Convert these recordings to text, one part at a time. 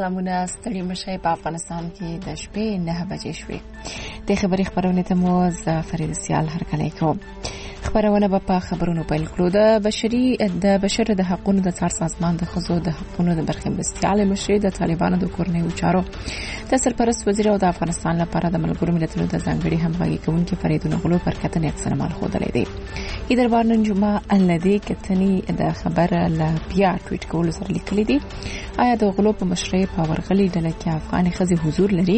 سلامونه ستړي مشي په افغانستان کې د شپې 9 بجې شوې. د خبري خبرونه ته مو ز فرید سیال هرکلی کوم. خبرونه په خبرونو پیل کړو. د بشر د حقوقو د څار سازمان د خزو د حقوقو د برخې مرستيال مشر د طالبانو د کورنیو چارو د سرپرست وزیر او د افغانستان لپاره د ملګرو ملتونو د ځانګړي همغږي کوونکي فریدون غلو پر کتنې اکثر مال خودلې دي. ای دربار نن جمعه الذي کتنې د خبر لا بیا ټویټ کول سره لیکلي دي. آیا د غلو په مشرۍ په ورغلي ډله کې افغاني خزي حضور لري؟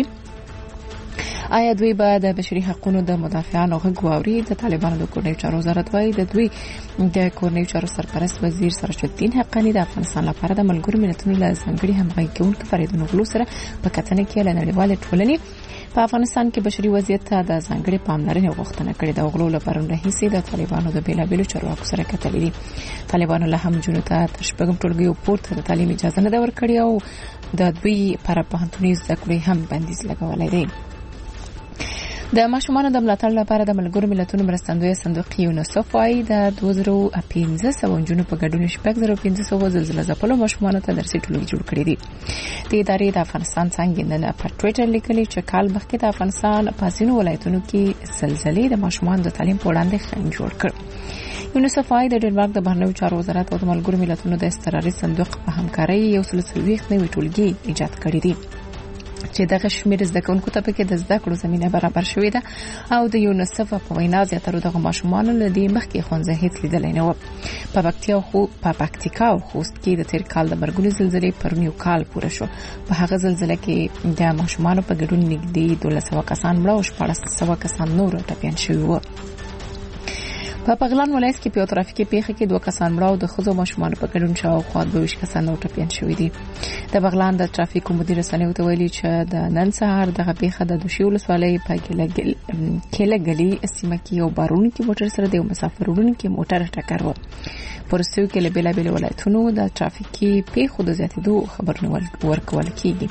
آیا دوی به د بشري حقوقو د مدافعانو غږ واوري؟ د طالبانو د کورنیو چارو وزارت وايي د دوی د کورنیو چارو سرپرست وزیر سراج الدین حقانی د افغانستان لپاره د ملګرو ملتونو له ځانګړي همغږي کوونکي فریدون غلو سره په کتنه کې له نړیوال ټولنې په افغانستان کې بشري وضعیت ته د ځانګړي پاملرنې غوښتنه کړې ده. غلو لپاره رئیس د طالبانو د بیلابیلو چارواکو سره کتلې دي. طالبانو له هم جنو ته تر شپږم ټولګي پورته د تعلیم اجازه نه ورکړې او د دوی پر پوهنتوني زده کړې هم بندیز لګولې دي. د ماشومانو د ملاتړ لپاره د ملګرو ملتونو مرستندوی صندوق یونیسف وايي د 2015 جنو په ګډون 1500 زلزلې ځپلو ماشومانو ته درسي ټولګي جوړ کړی دي. د ادارې د افغانستان څنګه نن په ټویټر لیکلي چې کال مخکې د افغانستان په ځینو ولایتونو کې زلزلې د ماشومانو د تعلیم په وړاندې خنډ جوړ کړ. یونیسف وايي د ډنمارک د بهرنیو چارو وزارت او د ملګرو ملتونو د استقراري صندوق په همکارۍ یو څل نوي ټولګي ایجاد کړی دي چې دغه شمیر زده کوونکو ته پکې د زده کړو زمينه برابر شوې ده او د یونیسف په وینا زیاتره دغه ماشومان له دې مخکې ښوونځي هیڅ لیدلې نه و. په پکتیکا او خوست کې د تیر کال د مرګونی زلزلې پرون یو کال پوره شو. په هغه زلزلې کې د ماشومان په ګډون نږدې 1200 کسان مړه او 1400 کسان نور ټپيان شوي وو. په بغلان ولایت کې په ترافیکي پیښه کې 2 کسان مړه او د خزو ماشومان په ګډون شاوخوا 22 کسان نور ټپيان شوي دي. د بغلان د ترافیکو مدیر رسنیو ته ویلي چې د نن سهار دغه پیښه د دوشي ولسوالۍ په کېلګلي سیمه کې یو بارونکي موټر سره د مسافر وړونکي موټر ټکر و. پرسیو کې له بیلابیل ولایتونو د ترافیکي پیښو د زیاتېدو خبرونه ورکول کیږي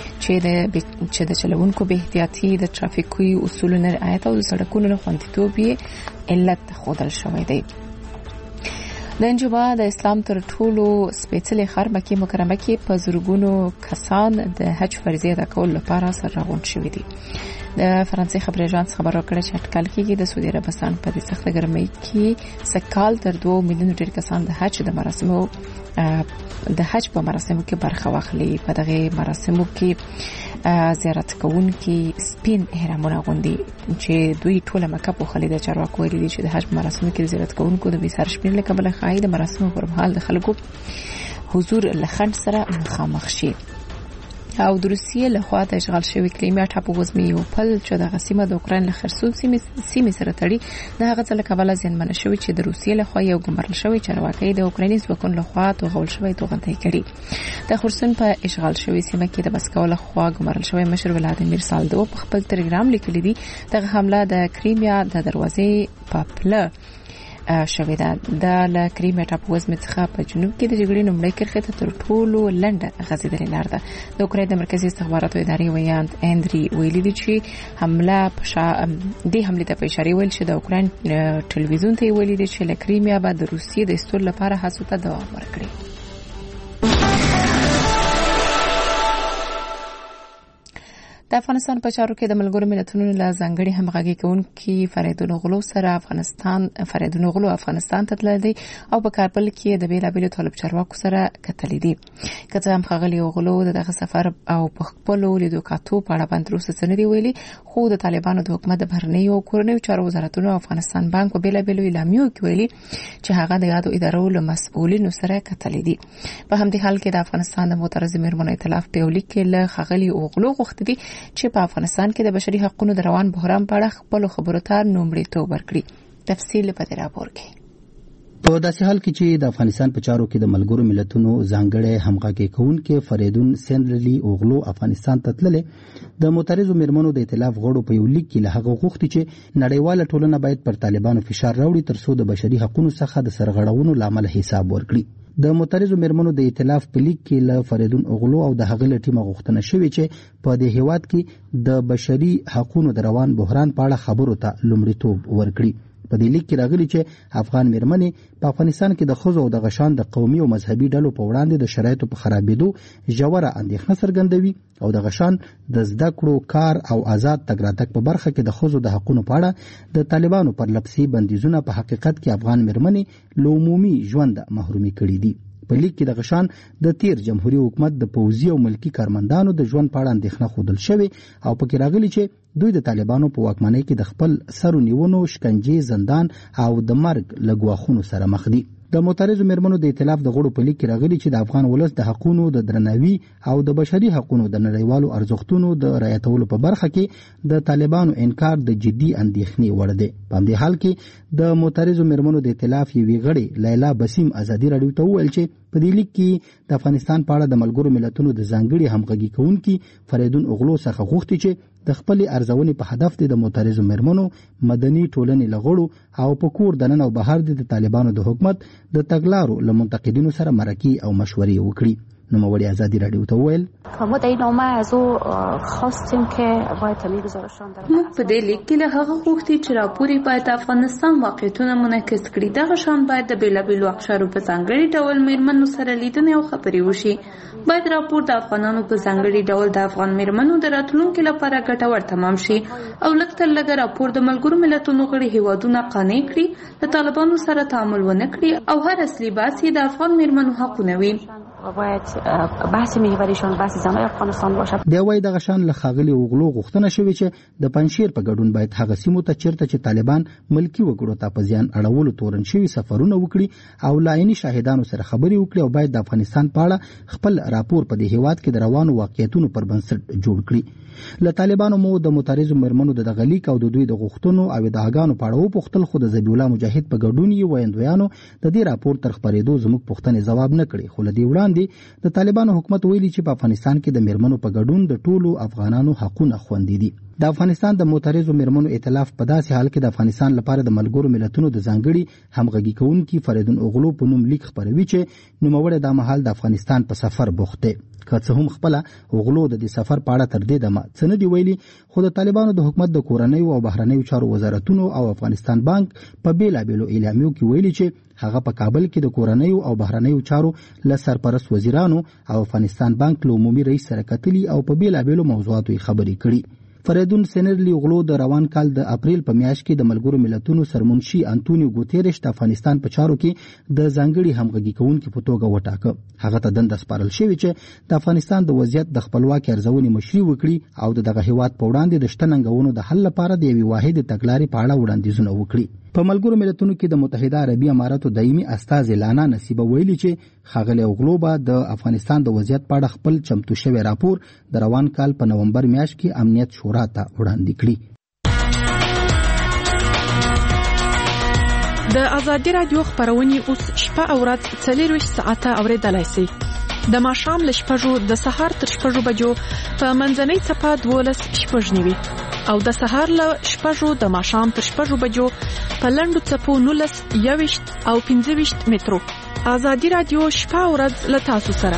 چې د چلوونکو به احتیاطي د ترافیکي اصولو نه رعایت او د سړکونو خوندیتوب علت خودل شوی دی. د انجبا د اسلام تر ټولو سپېڅلې خر مکه مکرمه کې په زرګونو کسان د حج فریضه ادا کول لپاره سره راغون شوي دي. د فرانسې خبري اژانس خبر ورکړ چې اټکل کېږي د سعودي عربستان په دې سخت ګرمۍ کې سکهال تر 2 میلیون ډیر کسان د حج په مراسمو کې برخه واخلي. په دغه مراسمو کې زیارت کوونکي سپین احرامونه غوندي چې دوی ټوله مکه په خلیده چارواکو ویلي دي چې د حج مراسمو کې زیارت کوونکو د بیسار شمیر له کبله خای د مراسمو پر مهال د خلکو حضور لخند سره مخامخ شي. او د روسیې له خوا د اشغال شوی کریمیا ټاپووزمي یو پل چې د غسیمه د اوکرين له خرسون سیمې سره تړي د هغه څخه کابل ځنمنه شوی چې د روسیې له خوا یو ګمارل شوی چارواکي د اوکراني ځواکونو له خوا توغول شوی توغندۍ کړي. د خرسون په اشغال شوی سیمه کې د بسکو له خوا ګمارل شوی مشر ولادیمیر سالدو په خپل تلګرام لیکلی دی دغه حمله د کریمیا د دروازې په پله شوې ده. د کریمیا ټاپووزمي څخه په جنوب کې د جګړې لومړی کرښې ته تر ټولو لنډه غځېدلې لار ده. د اوکرين د مرکزي استخباراتو ادارې ویاند اندري ویلي دي چې حمله ته په اشاره ویل چې د اوکرين ټلویزیون ته ویلي دي چې کریمیا به د روسیې د استول لپاره هڅو ته دوام ورکړي. د افغانستان په چارو کې د ملګرو ملتونو له ځانګړي همغږي کوونکي فریدون غلو سره فریدون غلو افغانستان ته تللی او په کابل کې د بیلابیلو طالب چارواکو سره کتلې دي. کله هم خغلی غلو دغه سفر او په خپل لیدو کاتو په اړه باندې روسه سندري ویلي خو د طالبانو د حکومت بهرنیو کورنیو چارو وزارتونو افغانستان بانک په بیلابیلو اعلامیو کې ویلي چې هغه د یادو ادارو له مسؤلینو سره کتلې دي. په همدې حال کې د افغانستان د معترض میرمنو ائتلاف په ولیک کې له خغلی غلو غوښتي دي چې په افغانستان کې د بشري حقوقو د روان بحران په اړه خپل خبرو ته نومړیتوب ورکړي. تفصیل په دې راپور کې. په داسې حال کې چې د افغانستان په چارو کې د ملګرو ملتونو ځانګړي همغږي کوونکي فریدون سندرلی اوغلو افغانستان ته تللې د معترض میرمنو د ائتلاف غړو په یو لیک کې له هغه غوښتي چې نړیواله ټولنه باید پر طالبانو فشار راوړي ترڅو د بشري حقوقو څخه د سرغړونو لامل حساب ورکړي. د معترض میرمنو د ائتلاف په لیک کې له فریدون اوغلو او د هغه له ټیمه غوښتنه شوې چې په دې هیواد کې د بشري حقوقو د روان بحران په اړه خبرو ته لومړیتوب ورکړي. په دې لیک کې راغلي چې افغان میرمنې په افغانستان کې د ښځو او د غشان د قومي او مذهبي ډلو په وړاندې د شرایطو په خرابېدو ژوره اندېښنه څرګندوي او د غشان د زده کړو کار او آزاد تګ راتګ په برخه کې د ښځو د حقونو په اړه د طالبانو پر لپسي بندیزونه په حقیقت کې افغان میرمنې له عمومي ژوند محرومي کړي دي. په لیک کې د غشان د تیر جمهوریت حکومت د پوځي او ملکی کارمندانو د ژوند په اړه اندېښنه ښودل شوې او پکې راغلي چې دوی د طالبانو په واکمنۍ کې د خپل سرونیونو، شکنجې، زندان او د مرګ له ګواښونو سره مخ دي. د معترضو میرمنو د ائتلاف د غړو په لیک کې راغلي چې د افغان ولس د حقونو د درناوي او د بشري حقونو د نړیوالو ارزښتونو د رعایتولو په برخه کې د طالبانو انکار د جدي اندېښنې وړ دی. په همدې حال کې د معترضو میرمنو د ائتلاف یوې غړې لیلا بسیم ازادي راډیو ته وویل چې په دې لیک کې د افغانستان په اړه د ملګرو ملتونو د ځانګړي همغږي کوونکي فریدون اغلو څخه غوښتي چې د خپلې ارزونې په هدف د معترضو میرمنو، مدني ټولنې له غړو او په کور دننه او بهر د طالبانو د حکومت د تګلارو له منتقدینو سره مرکې او مشورې وکړي. نوموړي ازادي راډیو ته وویل ما در این نامه از او خواستیم که باید تمیز گزارشان در موږ په دې لیک کې له هغه غوښتي چې راپوري باید افغانستان واقعیتونه منعکس کړي. دغه شان باید د بیلابیلو اقشارو په ځانګړي ډول میرمنو سره لیدنې او خبرې وشي. باید راپور د افغانانو په ځانګړي ډول د افغان میرمنو د راتلونکي لپاره ګټور تمام شي او لږ تر لږه راپور د ملګرو ملتونو غړي هیوادونه قانع کړي د طالبانو سره تعامل ونه کړي او هر اصلي بحث د افغان میرمنو حقونه وي. باید بحث محوریشان بحث زنای افغانستان باشد. د وای د غشان له ښاغلي اوغلو غوښتنه شوې چې د پنځشیر په ګډون باید هغه سیمو ته چیرته چې طالبان ملکی وګړو ته په زیان اړولو تورن شوي سفرونه وکړي او لایني شاهدانو سره خبرې وکړي او باید د افغانستان په اړه خپل راپور په دې هیواد کې د روانو واقعیتونو پر بنسټ جوړ کړي. له طالبانو مو د معترضو میرمنو د غلیک او د دوی د غوښتنو او ادعاګانو په اړه وپوښتل خو د ذبیح الله مجاهد په ګډون یې ویندویانو د دې راپور تر خبرېدو زموږ پوښتنې ځواب نه کړي. خو له دې وړاندې د طالبانو حکومت ویلي چې په افغانستان کې د میرمنو په ګډون د ټولو افغانانو حقونه خوندي دي. د افغانستان د معترضو میرمنو ائتلاف په داسې حال کې د افغانستان لپاره د ملګرو ملتونو د ځانګړي همغږي کوونکي فریدون اغلو په نوم لیک خپروي چې نوموړی د مهال د افغانستان په سفر بوخت دی. که څه هم خپل اغلو د دې سفر په اړه تر دې دمه څه نه دی ویلي، خو د طالبانو د حکومت د کورنیو او بهرنیو چارو وزارتونو او افغانستان بانک په بیلابیلو اعلامیو کې ویلي چې هغه په کابل کې د کورنیو او بهرنیو چارو له سرپرست وزیرانو او افغانستان بانک له عمومي رئیس سره کتلي او په بیلابیلو موضوعاتو خبرې کړي. فریدون سینرلی اغلو د روان کال د اپریل په میاشت کې د ملګرو ملتونو سرمنشي انټونیو ګوتيرش د افغانستان په چارو کې د ځانګړي همغږي کوونکي په توګه وټاکه. هغه ته دنده سپارل شوې چې د افغانستان د وضعیت د خپلواکۍ ارزونې مشري وکړي او دغه هیواد په وړاندې د شته ننګونو د حل لپاره د یوې واحدې تګلارې په اړه وړاندیزونه وکړي. په ملګرو ملتونو کې د متحده عربي اماراتو دایمي استازي لانا نصیبه ویلي چې ښاغلي اغلو به د افغانستان د وضعیت په اړه خپل چمتو شوی راپور د روان کال په نومبر میاشت کې امنیت شورا ته وړاندې کړي. د ازادي رادیو خبرونه اوس شپه او ورځ 24 ساعته اوریدلای شئ. د ماښام له 6 د سهار تر 6 بجو په منځنۍ صفه 12:09 او د سهار له 6 د ماښام تر 6 بجو په لنډو صفو 19 او 15 مترو. ازادي رادیو شپه او ورځ له تاسو سره.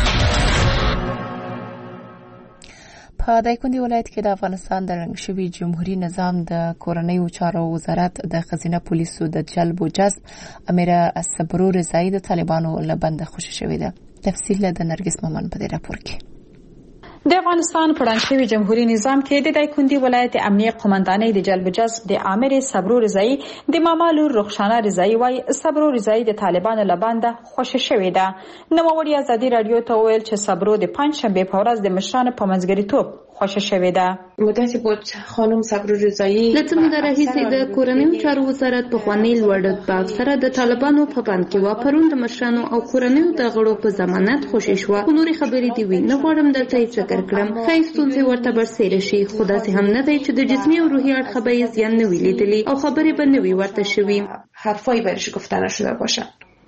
په دایکنډي ولایت کې د افغانستان د رنګ شوي جمهوریت نظام د کورنیو چارو وزارت د خزینه پولیسو د جلب او جذب امیره صبرو رضایی د طالبانو له بند خوشی شوې ده. تفصیل د نرګس ممن په دې راپور کې. د افغانستان په رنګ شوي جمهوریت نظام کې د دایکنډي ولایت امنیه قومندانۍ د جلب جذب د امیر صبرو رضایی د مامالو رخصانه رضایی وای صبرو رضایی د طالبانو له بند خوشی شوې ده. نوموړي ازادي رادیو ته ویل چې صبرو د پنځشنبه په ورځ د مشرانو په منځګړیتوب خوشی شوې ده. مدتی بود خانم صبرو رضایی لکه موږ راهیسې د کورنیو چارو وزارت په خوانی لوړ په سره د طالبانو په بند کې واپرون د مشرانو او کورنیو د غړو په ضمانت خوشی شو. نوري خبرې دی وی نه غواړم دلته هیڅ ذکر کړم. خای ستونزې ورته برسېره شي، خو داسې هم نه دی چې د جسمي او روحي اړخ به زیان نه ویلېدلی او خبرې به نه وي ورته شوي. حرفایی برش گفته نشده باشه.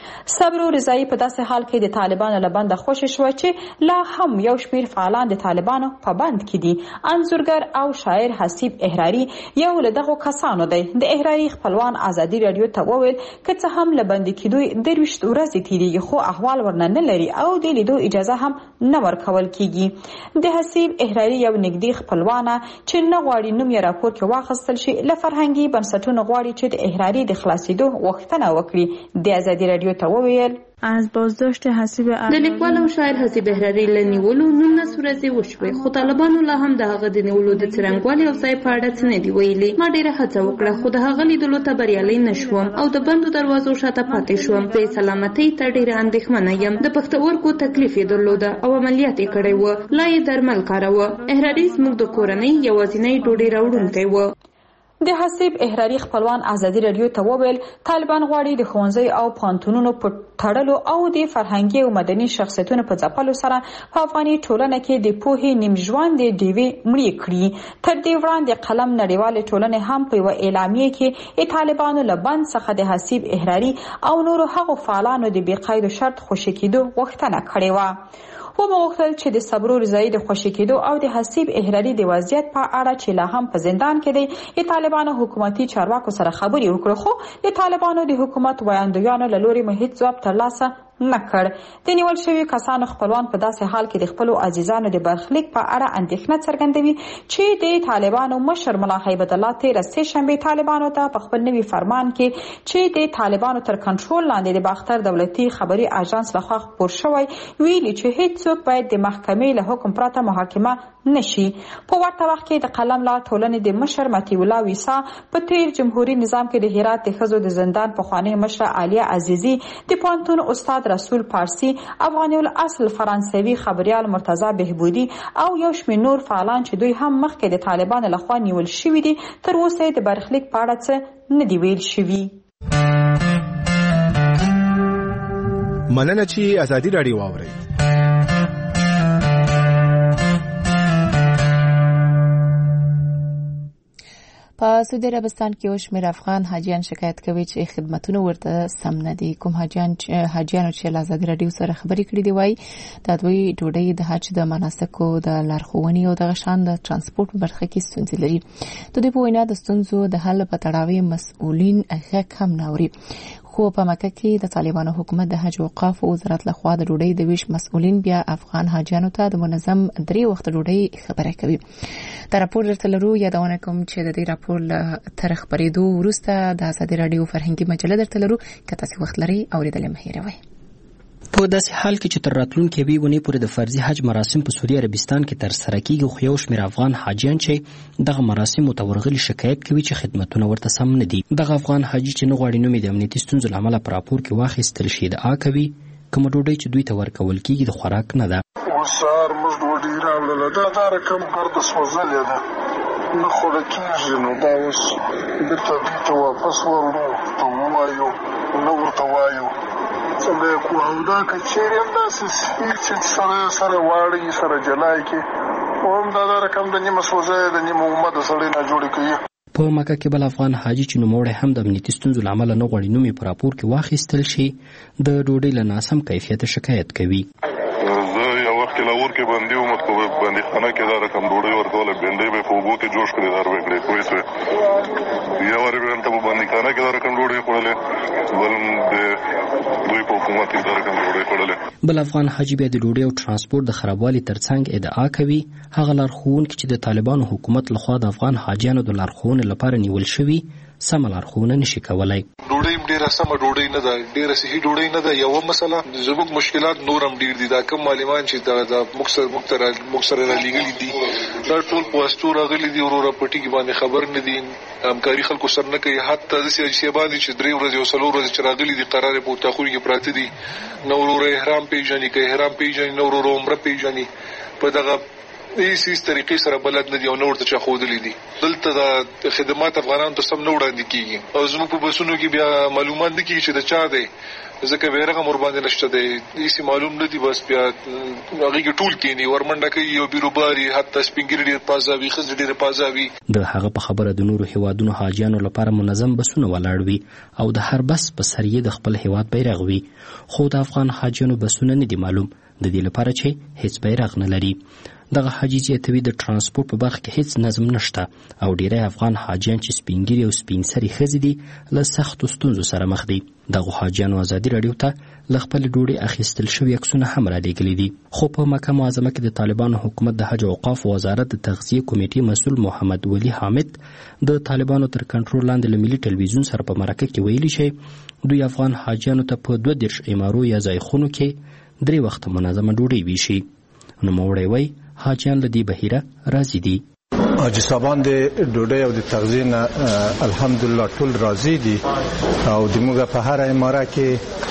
صبر رضایی په داسې حال کې د طالبانو له بنده خوشې شوه چې لا هم یو شمیر فعالان د طالبانو په بند کې دي. انځورګر او شاعر حسیب احراري یو له دغو کسانو دی. د احراري خپلوان ازادي رادیو ته وویل که څه هم له بندي کېدو 23 ورځې تېرېږي خو احوال ورنه نه لري او د لیدو اجازه هم نه ورکول کېږي. د حسیب احراري یو نږدې خپلوانه چې نه غواړي نوم یې راپور کې واخیستل شي له فرهنګي بنسټونو غواړي چې د احراري د خلاصېدو غوښتنه وکړي. د ازادي رادیو ته وویل از بازداشت حسیب د لیکوال او شاعر حسیب احراري له نیولو 19 ورځې وشوې خو طالبانو لا هم د هغه د نیولو د څرنګوالي او ځای په اړه څه نه دي ویلي. ما ډېره هڅه وکړه خو د هغه لیدلو ته بریالی نشوم او د بندو دروازو شاته پاتې شوم. زه سلامتۍ ته ډېره اندېښمنه یم. د پښتورګو تکلیف یې درلوده او عملیات یې کړی و. لا یې درمل کاروه. احراري زموږ د کورنۍ یوازینی ډوډۍ راوړونکی و. د حسیب احراري خپلوان ازادي رادیو ته وویل طالبان غواړي د ښوونځي او پوهنتونونو په تړلو او د فرهنګي او مدني شخصیتونو په ځپلو سره په افغاني ټولنه کې د پوهې نیم ژوند ډیوې مړې کړي. تر دې وړاندې قلم نړیوالې ټولنې هم په یوه اعلامیه کې طالبانو له بند څخه د حسیب احراري او نورو هغو فعالانو د بې قید شرط خوشي کېدو غوښتنه کړې وه. ومغوښتل چې د صبر رضایی د خوشي کېدو او د حسیب احراري د وضعیت په اړه چې لا هم په زندان کې دی طالبانو حکومتي چارواکو سره خبرې وکړي خو د طالبانو د حکومت ویاندویانو له لوري هیڅ ځواب ترلاسه نه کړ. د نیول شوي کسانو خپلوان په داسې حال کې د خپلو عزیزانو د برخلیک په اړه اندېښنه څرګندوي چې د طالبانو مشر ملا هیبت الله تېره سه‌شنبې طالبانو ته په خپل نوي فرمان کې چې د طالبانو تر کنټرول لاندې د باختر دولتي خبري اژانس لخوا خپور شوی ویلي چې هیڅوک باید د محکمې له حکم پرته محاکمه نشي. په ورته وخت کې د قلم لا ټولنې د مشر مطیع الله ویسا په تیر جمهوریت نظام کې د هرات د ښځو د زندان پخوانۍ مشره عالیه عزیزي د پوهنتون استاد رسول پارسی افغاني الاصل فرانسوي خبريال مرتضی بهبودي او یو شمېر نور فعالان چې دوی هم مخکې د طالبانو لخوا نیول شوي دي تر اوسه د برخلیک په اړه څه نه دي ویل شوي. مننه چې ازادي رادیو واورئ. په سعودي عربستان کې یو شمېر افغان حاجیان شکایت کوي چې خدمتونه ورته سم نه دي. کوم حاجیانو چې له ازادي رادیو سره خبرې کړې دي وایي د دوی ډوډۍ د حج د مناسکو د لارښوونې او دغه شان د ترانسپورت په برخه کې ستونزې لري. د دوی په وینا د ستونزو د حل په تړاو مسؤلین غږ هم نه اوري. خو په مکه کې د طالبانو حکومت د حج اوقاف وزارت لخوا د ډوډۍ د ویش مسؤلین بیا افغان حاجیانو ته د منظم 3 وخت ډوډۍ خبره کوي. دا راپور درته لرو. یادونه کوم چې د دې راپور له تر خبرېدو وروسته د ازادي رادیو فرهنګي مجله درته لرو. که تاسو وخت لرئ اورېدل مه هېروئ. په داسې حال کې چې تر راتلونکې یوې اونۍ پورې د فرضي حج مراسم په سعودي عربستان کې ترسره کیږي خو یو شمېر افغان حاجیان چې دغه مراسمو ته ورغلي شکایت کوي چې خدمتونه ورته سم نه دي. دغه افغان حاجي چې نه غواړي نوم یې د امنیتي ستونزو له امله په راپور کې واخیستل شي ادعا کوي کومه ډوډۍ چې دوی ته ورکول کیږي د خوراک نه ده. سهار موږ ډوډۍ راوړله دا رقم ګرده سوځلې ده نه خوړه کېږي نو دا اوس بېرته دوی ته واپس ورنو ته ووایو نه ورته وایو څنګه یې کړو او دا که چېرې هم داسې چې سره واړوي سره جلا یې کړي خو هم دا رقم د نیمه سوځی د نیمه اومه د سړی نه جوړې کوي. په مکه کې بل افغان حاجي چې نوموړی هم د امنیتي ستونزو له امله نه غواړي نوم یې په راپور کې واخیستل شي د ډوډۍ له ناسم کیفیته شکایت کوي. زه یو وخت کې لاهور کې بندي وم په بندیخانه کې دا رقم ډوډۍ ورکوله بندۍ به یې په اوبو کې جوش کړې دا روی کړې پوه شوې یو وارې به هلته په بندیخانه کې دا رقم ډوډۍ خوړلې بل د دوی په حکومت کې دا رقم ډوډۍ خوړلې. بل افغان حاجي بیا د ډوډۍ او ترانسپورت د خرابوالي ترڅنګ ادعا کوي هغه لارښوونکي چې د طالبانو حکومت لخوا د افغان حاجیانو د لارښوونې لپاره نیول شوي سمه لارښوونه نشي کولی. ډوډۍ ډېره سمه ډوډۍ نه ده ډېره صحي ډوډۍ نه ده. یوه مسله زموږ مشکلات نور هم ډېر دي. دا کوم معلمان چې موږ سره رالیږلي دي دا ټول په واسطو راغلي دي وروره په ټکي باندې خبر نه دي همکاري خلکو سره نه کوي. حتی داسې اجسیبان دي چې 3 ورځې او 4 ورځې چې راغلي دي قرار یې په اتاقونو کې پراته دي نه وروره احرام پېژني که احرام پېژني نه وروره عمره پېژني په دغه هیڅ طریقې سره بلد نه دي او نور ته چا ښودلي دي. دلته د خدمات افغانانو ته سم نه وړاندې کېږي او زموږ په بسونو کې بیا معلومات نه کېږي چې د چا دی، ځکه بیرغه مور باندې نشته دی، هیڅ معلوم نه دي. بس بیا هغې کې ټول کېني ورمنډه کوي او بیروباري، حتی سپین ږیري ډېر پازاوي، ښځې ډېرې پازاوي. د هغه په خبره د نورو هیوادونو حاجیانو لپاره منظم بسونه ولاړ وي او د هر بس په سر یې د خپل هیواد بیرغ وي، خو د افغان حاجیانو بسونه نه دي معلوم، د دې لپاره چې هیڅ بیرغ نه لري. دغه حاجي زیاتوي د ترانسپورت په برخه کې هیڅ نظم نشته او ډیری افغان حاجیان چې سپینګیري او سپین سري ښځې دي له سختو ستونزو سره مخ دي. دغه حاجیانو ازادي راډیو ته له خپل ډوډۍ اخیستل شوي عکسونه هم رالیږلي دي. خو په مکه معظمه کې د طالبانو حکومت د حج او اوقاف وزارت د تغذیه کمیټې مسؤل محمد ولی حامد د طالبانو تر کنټرول لاندې له ملي ټلویزیون سره په مرکه کې ویلي چې دوی افغان حاجیانو ته په 32 امارو یا ځایخونو کې 3 وخته منظمه ډوډۍ ویشي. نوموړی وایي حاجیان له دې بهیره راضي دي. حاجي صاحبان د ډوډۍ او د تغذیې نه الحمدلله ټول راضي دي او د موږ په هر اماره کې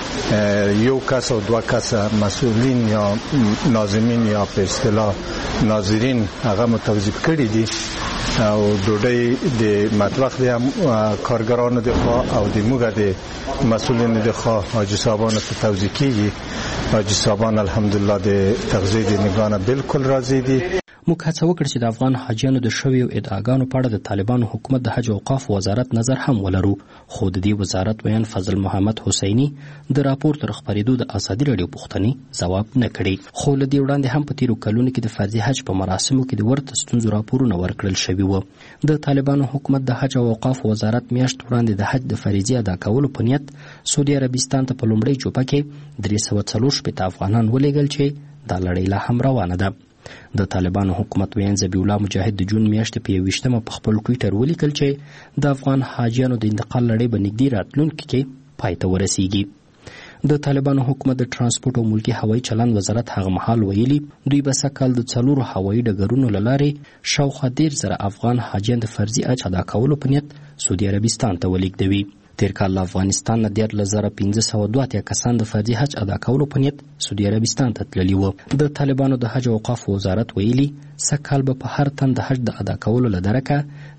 1 کس او 2 کس مسؤلین یا ناظمین یا په اصطلاح ناظرین هغه متوظیف کړي دي او ډوډۍ د مطبخ د کارګرانو د خوا او د موږ د مسؤلین د خوا حاجي صاحبانو ته توزیع کیږي. حاجي صاحبان الحمدلله د تغذیې د نگانه بالکل راضي دي. موږ هڅه وکړه چې د افغان حاجیانو د شویو ادعاګانو په اړه د طالبانو حکومت د حج او اوقاف وزارت نظر هم ولرو، خو د دې وزارت ویان فضل محمد حسیني د راپور تر خپرېدو د ازادي راډیو پوښتنې ځواب نه کړي. خو له دې وړاندې هم په تیرو کلونو کې د فرضي حج په مراسمو کې د ورته ستونزو راپورونه ورکړل شوي وو. د طالبانو حکومت د حج او اوقاف وزارت میاشت وړاندې د حج د فریضې ادا کولو په نیت سعودي عربستان ته په لومړۍ جوپه کې 340 افغانان ولېږل چې دا لړۍ لا هم روانه ده. د طالبانو حکومت ویان ذبیح الله مجاهد د جون میاشتې په 21 په خپل ټویټر ولیکل چې د افغان حاجیانو د انتقال لړۍ به نږدې راتلونکي کې پای ته ورسیږي. د طالبانو حکومت د ترانسپورت او ملکي هوایي چلند وزارت هغه مهال ویلي دوی به سږکال د 4 هوایي ډګرونو له لارې شاوخوا 10,000 افغان حاجیان د فرضي حج ادا کولو په نیت سعودي عربستان ته ولېږدوي. تیر کال له افغانستان نه 13,502 کسان د فرضي حج ادا کولو په نیت سعودي عربستان ته تللي وو. د طالبانو د حج او اوقاف وزارت ویلي سږکال به په هر تن د حج د ادا کولو له درکه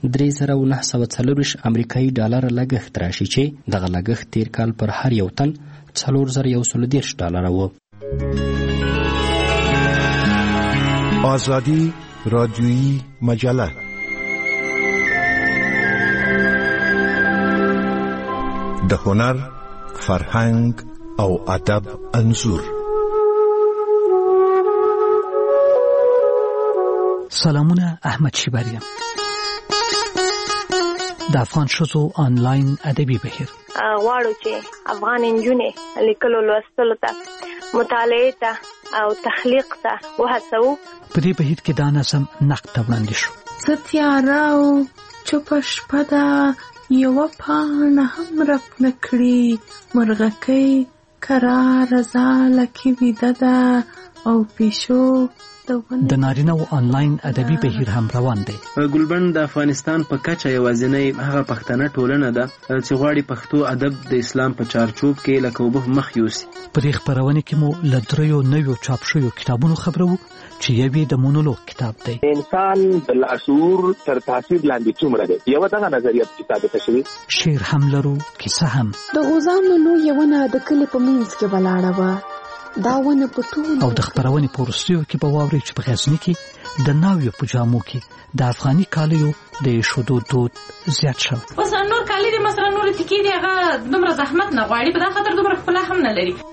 3,940 امریکایي ډالر لګښت راشي چې دغه لګښت تیر کال پر هر یو تن 4,110 ډالر وو. آزادی رادیویی مجله د هنر، فرهنګ او ادب انځور. سلامونه، احمد شیبری یم. د افغان ښځو آنلاین ادبي بهیر غواړو چې افغان نجونې لیکلو لوستلو ته، مطالعې ته او تخلیق ته وهڅوو. په دې بهیر کې دا نظم نقد ته وړاندې شو. څه تیاره او چوپه شپه ده، یوه پاڼه هم رپ نکړي، مرغکۍ کراره ځاله کې ویده ده او پیشو د نارینه و آنلاین ادبي بهیر هم روان دی. ګلبن د افغانستان په کچه یوازینی هغه پښتنه ټولنه ده چې غواړي پښتو ادب د اسلام په چارچوب کې لکه اوبه مخ یوسي. په دې خپرونه کې مو له 3 نویو چاپ شویو کتابونو خبرو چې یوې د مونولوګ کتاب دی. انسان د لاشعور تر تاثیر لاندې څومره دی، یوه دغه نظریه ثابته شوې. شعر هم لرو، کیسه هم. د غوزانو لویه ونه د کلي په منځ کې ولاړه وه، دا ونه په ټول او د خپرونې په وروستیو کې به واورئ چې په غزني کې د ناویو په جامو کې د افغاني کالیو د ایښودو دود زیات شوی. اوس نور کالي دي، مثلا نور تکي دي، هغه دومره زحمت نه غواړي، په دا خاطر دومره ښکلا هم نه لري.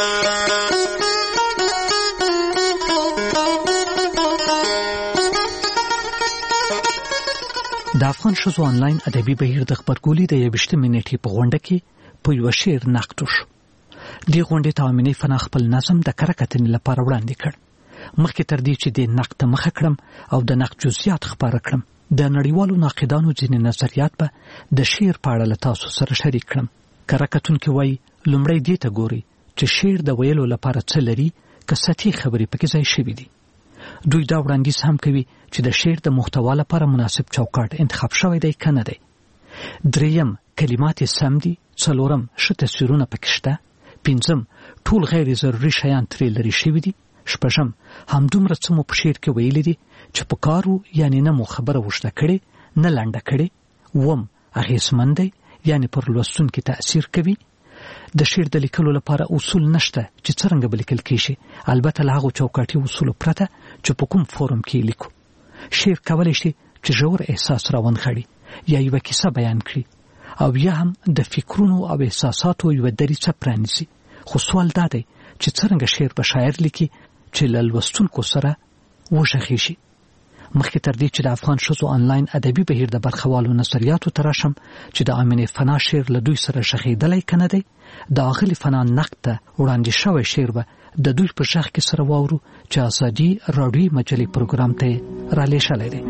د افغان ښځو آنلاین ادبي بهیر د خبرګولۍ د 21 نیټې په غونډه کې په یو شعر نقد وشو. دې غونډې ته امینې فنا خپل نظم د کره کتنې لپاره وړاندې کړ. مخکې تر دې چې د نقد ته مخه کړم او د نقد جزئیات خپاره کړم، د نړیوالو ناقدانو ځینې نظریات به د شعر په اړه له تاسو سره شریک کړم. کره کتونکي وایي لومړی دې ته ګورئ چې شعر د ویلو لپاره څه لري، که سطحي خبرې پکې ځای شوي دي. دوی دا وړاندیز هم کوي چې د شعر د محتوا لپاره مناسب چوکاټ انتخاب شوی دی که نه دی. 3 کلمات سم دي، 4 ښه تصویرونه پکې شته، 5 ټول غیر ضروري شیان ترې لرې شوي دي، شپږم همدومره څه مو په شعر کې ویلي دي چې په کارو یعنی نه مو خبره وشته کړي نه لنډه کړي. وم اغیزمن دی یعنی پر لوستونکي تأثیر کوي. د شعر د لیکلو لپاره اصول نشته چې څرنګه به لیکل کیږي، البته له هغو چوکاټي اصولو پرته چې په کوم فورم کې لیکو. شعر کولی شي چې ژور احساس راونغاړي یا یوه کیسه بیان کړي او یا هم د فکرونو او احساساتو یوه دریڅه پرانیسي. خو سوال دا دی چې څرنګه شعر به شاعر لیکي چې له لوستونکو سره وغږېږي. مخکې تر دې چې د افغان ښځو آنلاین ادبي بهیر د برخوالو نظریاتو ته راشم چې د آمنې فنا شعر له دوی سره غږېدلی که نه دی، د اغلې فنا نقد ته وړاندې شوی شعر به د دوی په غږ کې سره واورو چې ازادي راډیوي مجلې پروګرام ته یې رالیږلی دی.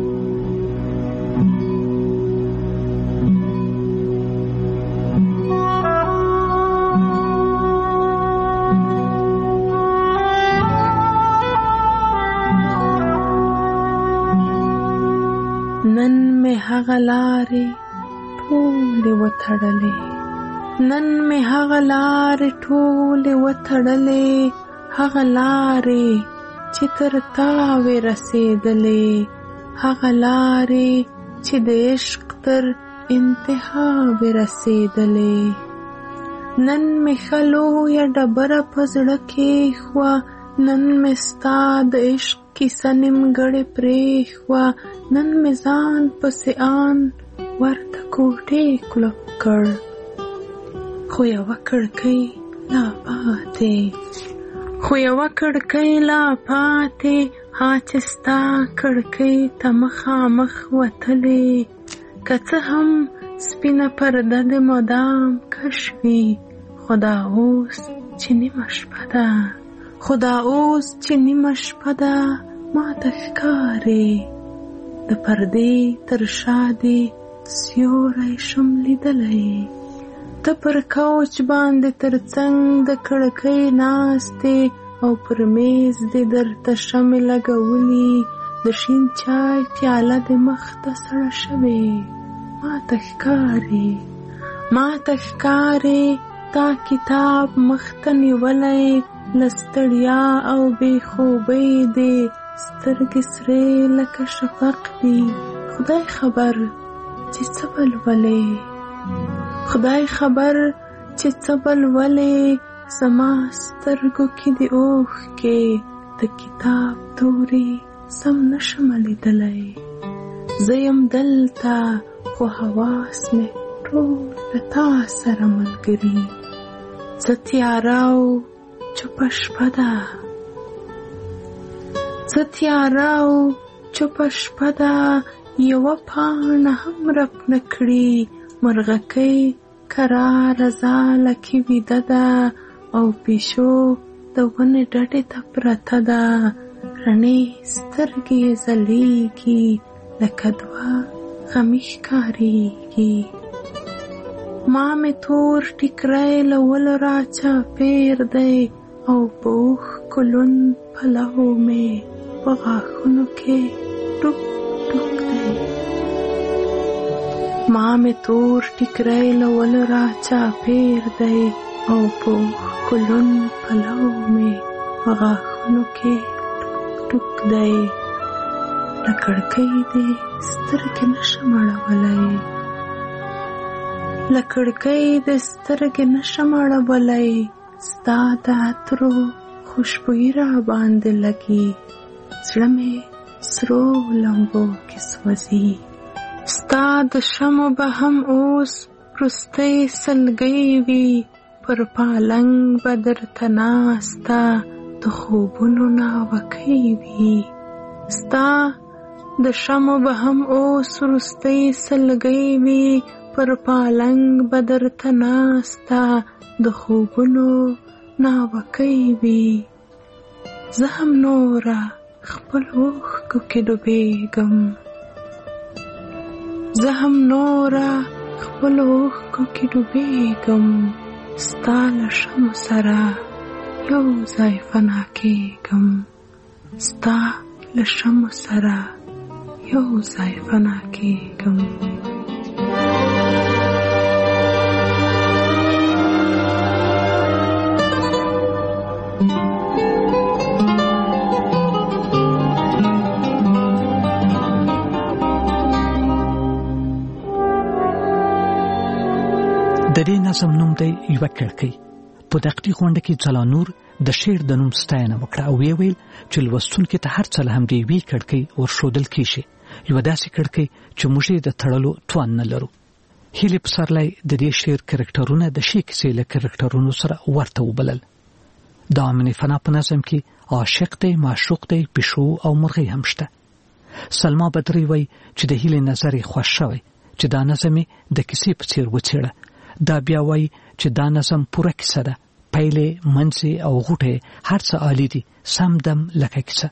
نن مې هغه لارې ټولې وتړلې، نن مې هغه لارې ټولې وتړلې، هغه لارې چې تر تا وې رسېدلې، هغه لارې چې د عشق تر انتها وې رسېدلې. نن مې ښه لویه ډبره په زړه کېښوه، نن مې ستا د عشق کیسه نیمګړې پرېښوه، نن مې ځان پسې آن ورته کوټې کلپ کړ، خو یوه کړکۍ لا پاتې، خو یوه کړکۍ لا پاتې، ها چې ستا کړکۍ ته مخامخ وتلې. که څه هم سپینه پرده د مدام کش وي، خو دا اوس چې نیمه شپه ده، خو دا اوس چې نیمه شپه ده، ما ته ښکارې د پردې تر شا دې سیوری شم لیدلی. ته پر کوچ باندې تر څنګ د کړکۍ ناستې او پر میز دې درته شمې لګولي، د شین چای پیاله دې مخ ته سړه شوې. ما ته ښکارې، ما ته ښکارې تا کتاب مخ ته نیولی، له ستړیا او بې خوبۍ دې سترګې سرې لکه شفق دي. خدای خبر چې څه به لولې، خدای خبر چې څه به لولې، زما سترګو کې د اوښکې د کتاب تورې سم نشم لیدلی. زه یم دلته خو حواس مې ټول له تا سره ملګري. زه تیاره او چوپه شپه ده، زه تیاره او چوپه شپه ده، یوه پاڼه هم رپ نه کړي، مرغکۍ کراره ځاله کې ویده ده، او پیشو د ونې ډډې ته پرته ده، رڼې سترګې یې ځلیږي لکه دوه غمي ښکارېږي. ما مې تور ټیکری له ولو را چاپېر دی، او په اوښکو لوند پلو مې په غاښونو کې ټوک ټوک دی. ما مې تور ټیکری له ولو را چاپېر دی، او په اوښکو لوند پلو مې په غاښونو کې ټوک ټوک دی. له کړکۍ دې سترګې نشم اړولی، له کړکۍ دې سترګې نشم اړولی، ستا د عطرو خوشبويي را باندې لګي، زړه مې سرو لمبو کې سوځي. ستا د شمو به هم اوس وروستی سلګۍ وي، پر پالنګ به درته ناسته د خوبونو ناوکۍ وي. ستا د شمو به هم اوس وروستی سلګۍ وي، پر پالنګ به درته ناسته د خوبونو ناوکۍ وي. زه هم نوره خپل اوښکو کې ډوبېږم، زه هم نوره خپل اوښکو کې ډوبېږم، ستا له شمو سره یو ځای فنا کېږم، ستا له شمو سره یو ځای فنا کېږم. د دې نظم نوم دی یوه کړکۍ. په دقیقي غونډه کې ځلانور د شعر د نوم ستاینه وکړه او ویل چې لوستونکي ته هر څه له همدې یوې کړکۍ ورښودل کېږي، یوه داسې کړکۍ چې موږ یې د تړلو توان نه لرو. هیلې پسرلی د دې شعر کرکټرونه د ښې کیسې له کرکټرونو سره ورته وبلل. د آمنې فنا په نظم کې عاشق دی، معشوق دی، پیشو او مرغۍ هم شته. سلما بدري وایي چې د هیلې نظر یې خوښ شوی چې دا نظم یې د کیسې په څېر وڅېړه. دا بیا وایي چې دا نظم پوره کیسه ده، پیلې، منځې او غوټې هر څه عالی دي، سم دم لکه کیسه.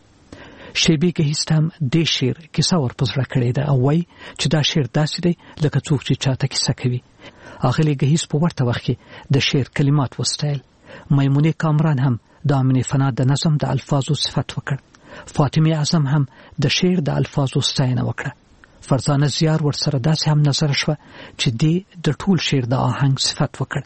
شیبې ګهیست هم دې شعر کیسه ورپزړه کړې ده او وایي چې دا شعر داسې دی لکه څوک چې چاته کیسه کوي. اغلې ګهیز په ورته وخت کې د شعر کلمات وستایل. میمونې کامران هم د آمنې فنا د نظم د الفاظو صفت وکړ. فاطمه اعظم هم د شعر د الفاظو ستاینه وکړه. فرزانه زیار ورسره داسې هم نظر شوه چې دې د ټول شعر د آهنګ صفت وکړ.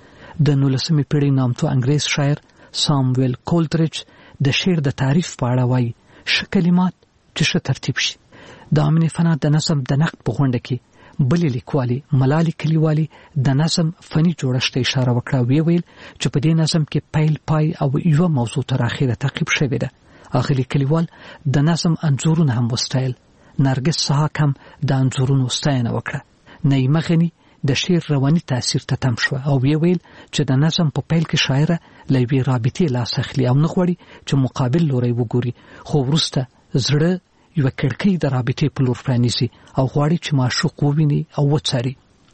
د 19مې پیړۍ نامتو انګریز شاعر سامویل کولډریج د شعر د تعریف په اړه وایي ښه کلمات چې ښه ترتیب شي. د آمنې فنا د نظم د نقد په غونډه کې بلې لیکوالې ملالۍ کلیوالي د نظم فني جوړښت ته اشاره وکړه او ویل چې په دې نظم کې پیل، پای او یوه موضوع تر اخره تعقیب شوې ده. اغلې کلیوال د نظم انځورونه هم وستایل. نرګس سحاق هم د انځورونو ستاینه وکړه. نعیمه غني د شعر رواني تاثیر ته تم شو او ویل چې د نظم په پیل کې شاعره له یوې رابطې لاس اخلي او نه غواړي چې مقابل لوري وګوري، خو وروسته زړه یوه کړکۍ د رابطې په لور پرانیزي او غواړي چې معشوق وویني او وڅاري.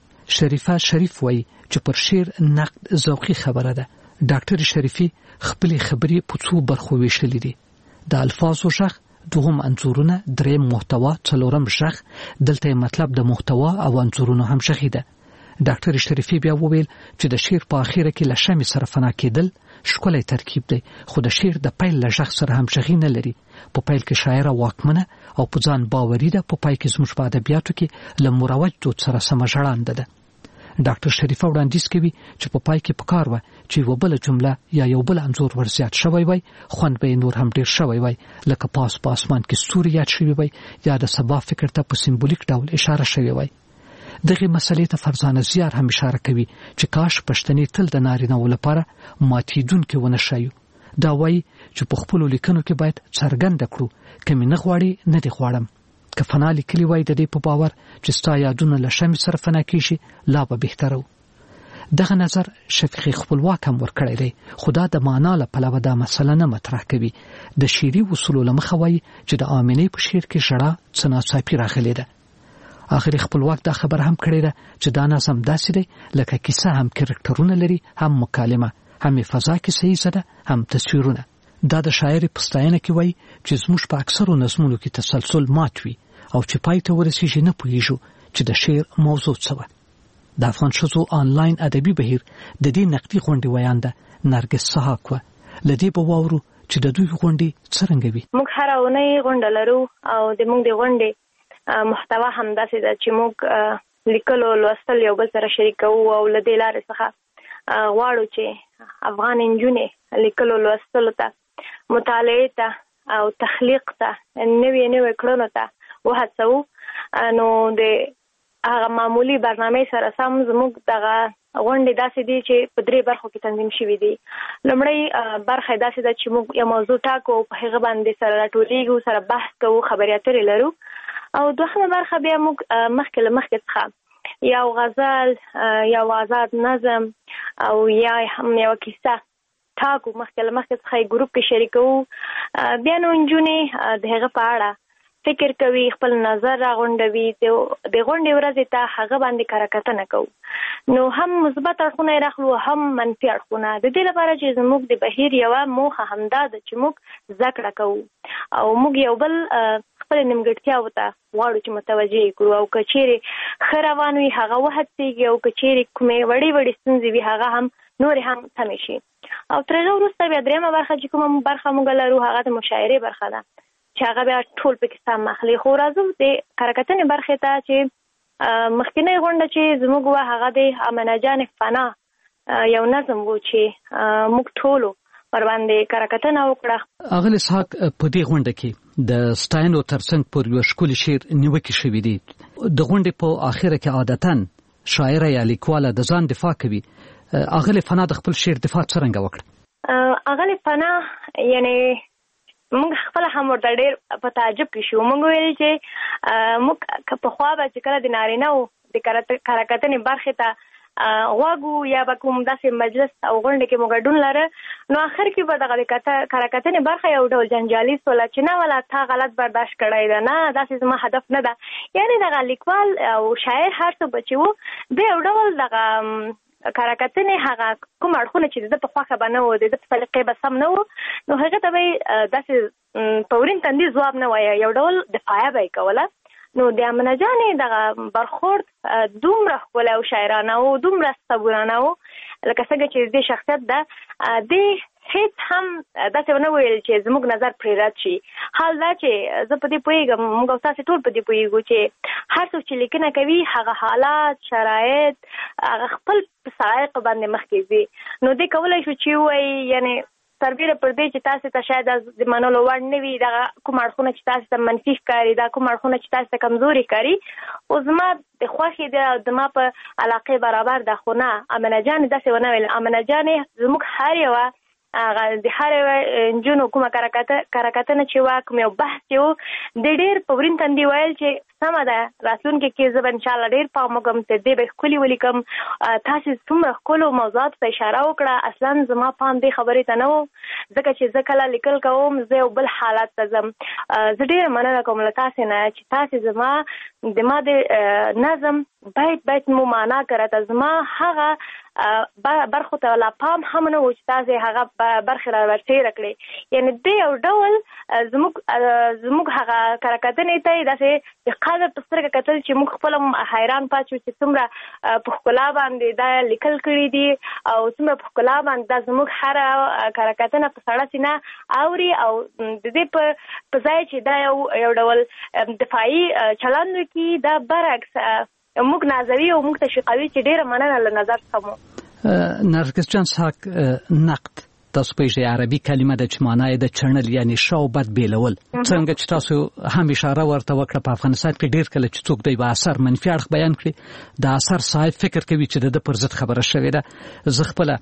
شریفه شریف وایي چې پر شعر نقد ذوقي خبره ده. ډاکټر شریفي خپلې خبرې په څو برخو ویشلې دي: د الفاظو ژغ، دوهم انځورونه، دریم محتوا، څلورم ژغ. دلته مطلب د محتوا او انځورونو هم ژغي ده. ډاکټر شریفي بیا وویل چې د شعر په اخره کې له شمع سره فنا کېدل ښکلی ترکیب دی، خو د شعر د پیل له ژغ سره هم ژغي نه لري. په پیل کې شاعره واکمنه او په ځان باوري ده، په پای کې زموږ په ادبیاتو کې له مروج دود سره سمه ژړانده ده. ډاکټر شریفه وړاندیز کوي چې په پای کې پکار و چې یو بل جمله یا یو بل انځور ورزیات شوی وای، خوند به نور هم ډیر شوی وای، لکه پاس په اسمان کې ستوري یاد شوی وای یا د سبا فکر ته په سمبولیک ډول اشاره شوی وای. دغه مسلې ته فرزانه زیار هم اشاره کوي چې کاش پښتني تل د نارینه‌و لپاره ماتیدونکې ونه شایو. دا وایي چې په خپلو لیکنو کې باید څرګنده کړو که مې نه غواړي نه دې غواړم. که فنا لیکلي وای د دې په باور چې ستا یادونه له شمع سره فنا کېږي لا به بهتره و. دغه نظر شفیق خپلواک هم ورکړی دی، خو دا د معنا له پلوه دا مسله نه مطرح کوي. د شعري اصولو له مخه وایي چې د آمنې په شعر کې ژړا څه ناڅاپي راغلې ده. آخر خپلواک دا خبر هم کړی ده چې دا نظم داسې دی لکه کیسه هم کرکټرونه لري، هم مکالمه، هم فضا کې صحیح ده، هم تصویرونه. دا د شاعر په ستاینه کې وایي چې زموږ په اکثرو نظمونو کې تسلسل مات وي او چې پای ته ورسیږي نه پوهیږو چې د شعر موضوع څه وه. د افغان ښځو آنلاین ادبي بهیر د دې نقدي غونډې ویانده نرګس سحاق وه. له دې به واورو چې د دوی غونډې څرنګه وي. موږ هره اونۍ غونډه لرو او د موږ د غونډې محتوا هم داسې ده چې موږ لیکلو لوستل یو بل سره شریکوو او له دې لارې څخه غواړو چې افغان نجونې لیکلو لوستلو ته، مطالعې ته او تخلیق ته، نوې کړنو ته وهڅوو. نو د هغه معمولی برنامه سره سم زموږ دغه غونډې داسې دي چې په 3 برخو کې تنظیم شوي دي. لومړی برخه داسې ده چې موږ یو موضوع ټاکو، په هغه باندې سره راټولیږو، سره بحث کوو، خبرې اترې لرو. او دوهمه برخه بیا موږ مخکې له مخکې څخه یو غزل، یو آزاد نظم او یا هم یو کیسه ټاکو، مخکې له مخکې څخه یې ګروپ کې شریکوو. بیا نو نجونې د هغه په اړه فکر کوي، خپل نظر راغونډوي، د غونډې ورځې ته هغه باندې کتنه کوو. نو هم مثبت اړخونه یې راخلو، هم منفي اړخونه، د دې لپاره چې زموږ د بهیر یوه موخه همدا ده چې موږ زده کړه کوو او موږ یو بل خپل نیمګړتیاوو ته غواړو چې متوجه یې کړو، او که چیرې ښه روان وي هغه وهڅېږي، او که چیرې کومې وړې ستونزې وي هغه هم نورې هم سمې شي. او تر هغه وروسته بیا درېیمه برخه چې کومه برخه موږ لرو هغه د مشاعرې برخه ده چې هغه بیا ټول پکې سم اخلي. خو راځو د کتنې برخې ته چې مخکینۍ غونډه چې زموږ وه هغه د امنه جان فنا یو نظم و چې موږ ټولو پر باندې کتنه وکړه. اغل اسحاق په دې غونډه کې د ستاینو ترڅنګ پر یو ښکلي شعر نیوکې شوې دي. د غونډې په اخره کې عادتاً شاعره یا لیکواله د ځان دفاع کوي، اغلی فنا د خپل شعر دفاع څرنګه وکړه؟ اغلی فنا یعنی موږ خپل هم ورته ډېر په تعجب کې شو. موږ ویل چې موږ په خوا به چې کله د نارینه و د کره کتنې برخې ته غواګو یا به کوم داسې مجلس او غونډې کې مو ګډون لره، نو آخر کې به دغه د کره کتنې برخه یو ډول جنجالي سوله چې نه ولا تا غلط برداشت کړی ده، نه داسې زما هدف نه ده. یعنی دغه لیکوال او شاعر هر څه به چې و د یو ډول دغه کره کتنې هغه کوم اړخونه چې د په خوښه به نه و، د په سلیقې به سم نه و، نو هغه ته به یې داسې په ورین تندي ځواب نه وایه، یو ډول دفاعیه به یې کوله. نو د امنه جانې دغه برخورد دومره ښکلی او شاعرانه و، دومره صبورانه و، لکه څنګه چې د شخصیت ده د هیڅ هم داسې ونه ویل چې زموږ نظر پرې رد شي. حال دا چې زه په دې پوهېږم، موږ او تاسې ټول په دې پوهېږو چې هر څوک چې لیکنه کوي هغه حالات، شرایط هغه خپل په سایق باندې مخکې ځي. نو دې کولی شو چې ووایي یعنی سربیره پر دې چې تاسې ته شاید د منلو وړ نه وي دغه کوم اړخونه چې تاسې ته منفي ښکاري، دا کوم اړخونه چې تاسې ته کمزوري ښکاري، خو زما د خوښې ده، زما په علاقې برابر ده. خو نه، امنه جانې داسې ونه ویل. امنه جانې زموږ هر یوه د هر یوه نجونو کومه کره کتنه چې وه، کوم یو بحث چې و، د ډېر په ورین تندي ویل چې سمه ده، راتلونکي کې زه به انشاءالله ډېر پام وکړم چې دې به ښکلي ولیکم، تاسې څومره ښکلو موضوعاتو ته اشاره وکړه. اصلا زما پام دې خبرې ته نه و، ځکه چې زه کله لیکل کوم زه یو بل حالت ته ځم. زه ډېره مننه کوم له تاسې نه چې تاسې زما د ما د نظم باید مو معنا کړه، زما هغه برخو ته لا پام هم نه و چې تاسې هغه برخې را ورتېره کړې. یعنې د یو ډول زموږ هغه کره کتنې ته یې داسې د قدر په سترګه کتل چې موږ خپله هم حیران پاتې شو چې څومره په ښکلا باندې دا لیکل کړي دي او څومره په ښکلا باندې دا زموږ هره کره کتنه په سړه سینه اوري، او د دې په ځای چې دا یو ډول دفاعي چلند وکړي، دا برعکس موږ نازوي او موږ تشویقوي چې ډېره مننه له نظر څخه مو. نرګس جان ساک، نقد تاسو پوهیږئ عربي کلمه ده چې معنی یې د چڼل یعنی ښه او بد بیلول. څنګه چې تاسو هم اشاره ورته وکړه، په افغانستان کې ډېر کله چې څوک دی به اثر منفي اړخ بیان کړي، د اثر صاحب فکر کوي چې د پر ضد خبره شوې ده. زه خپله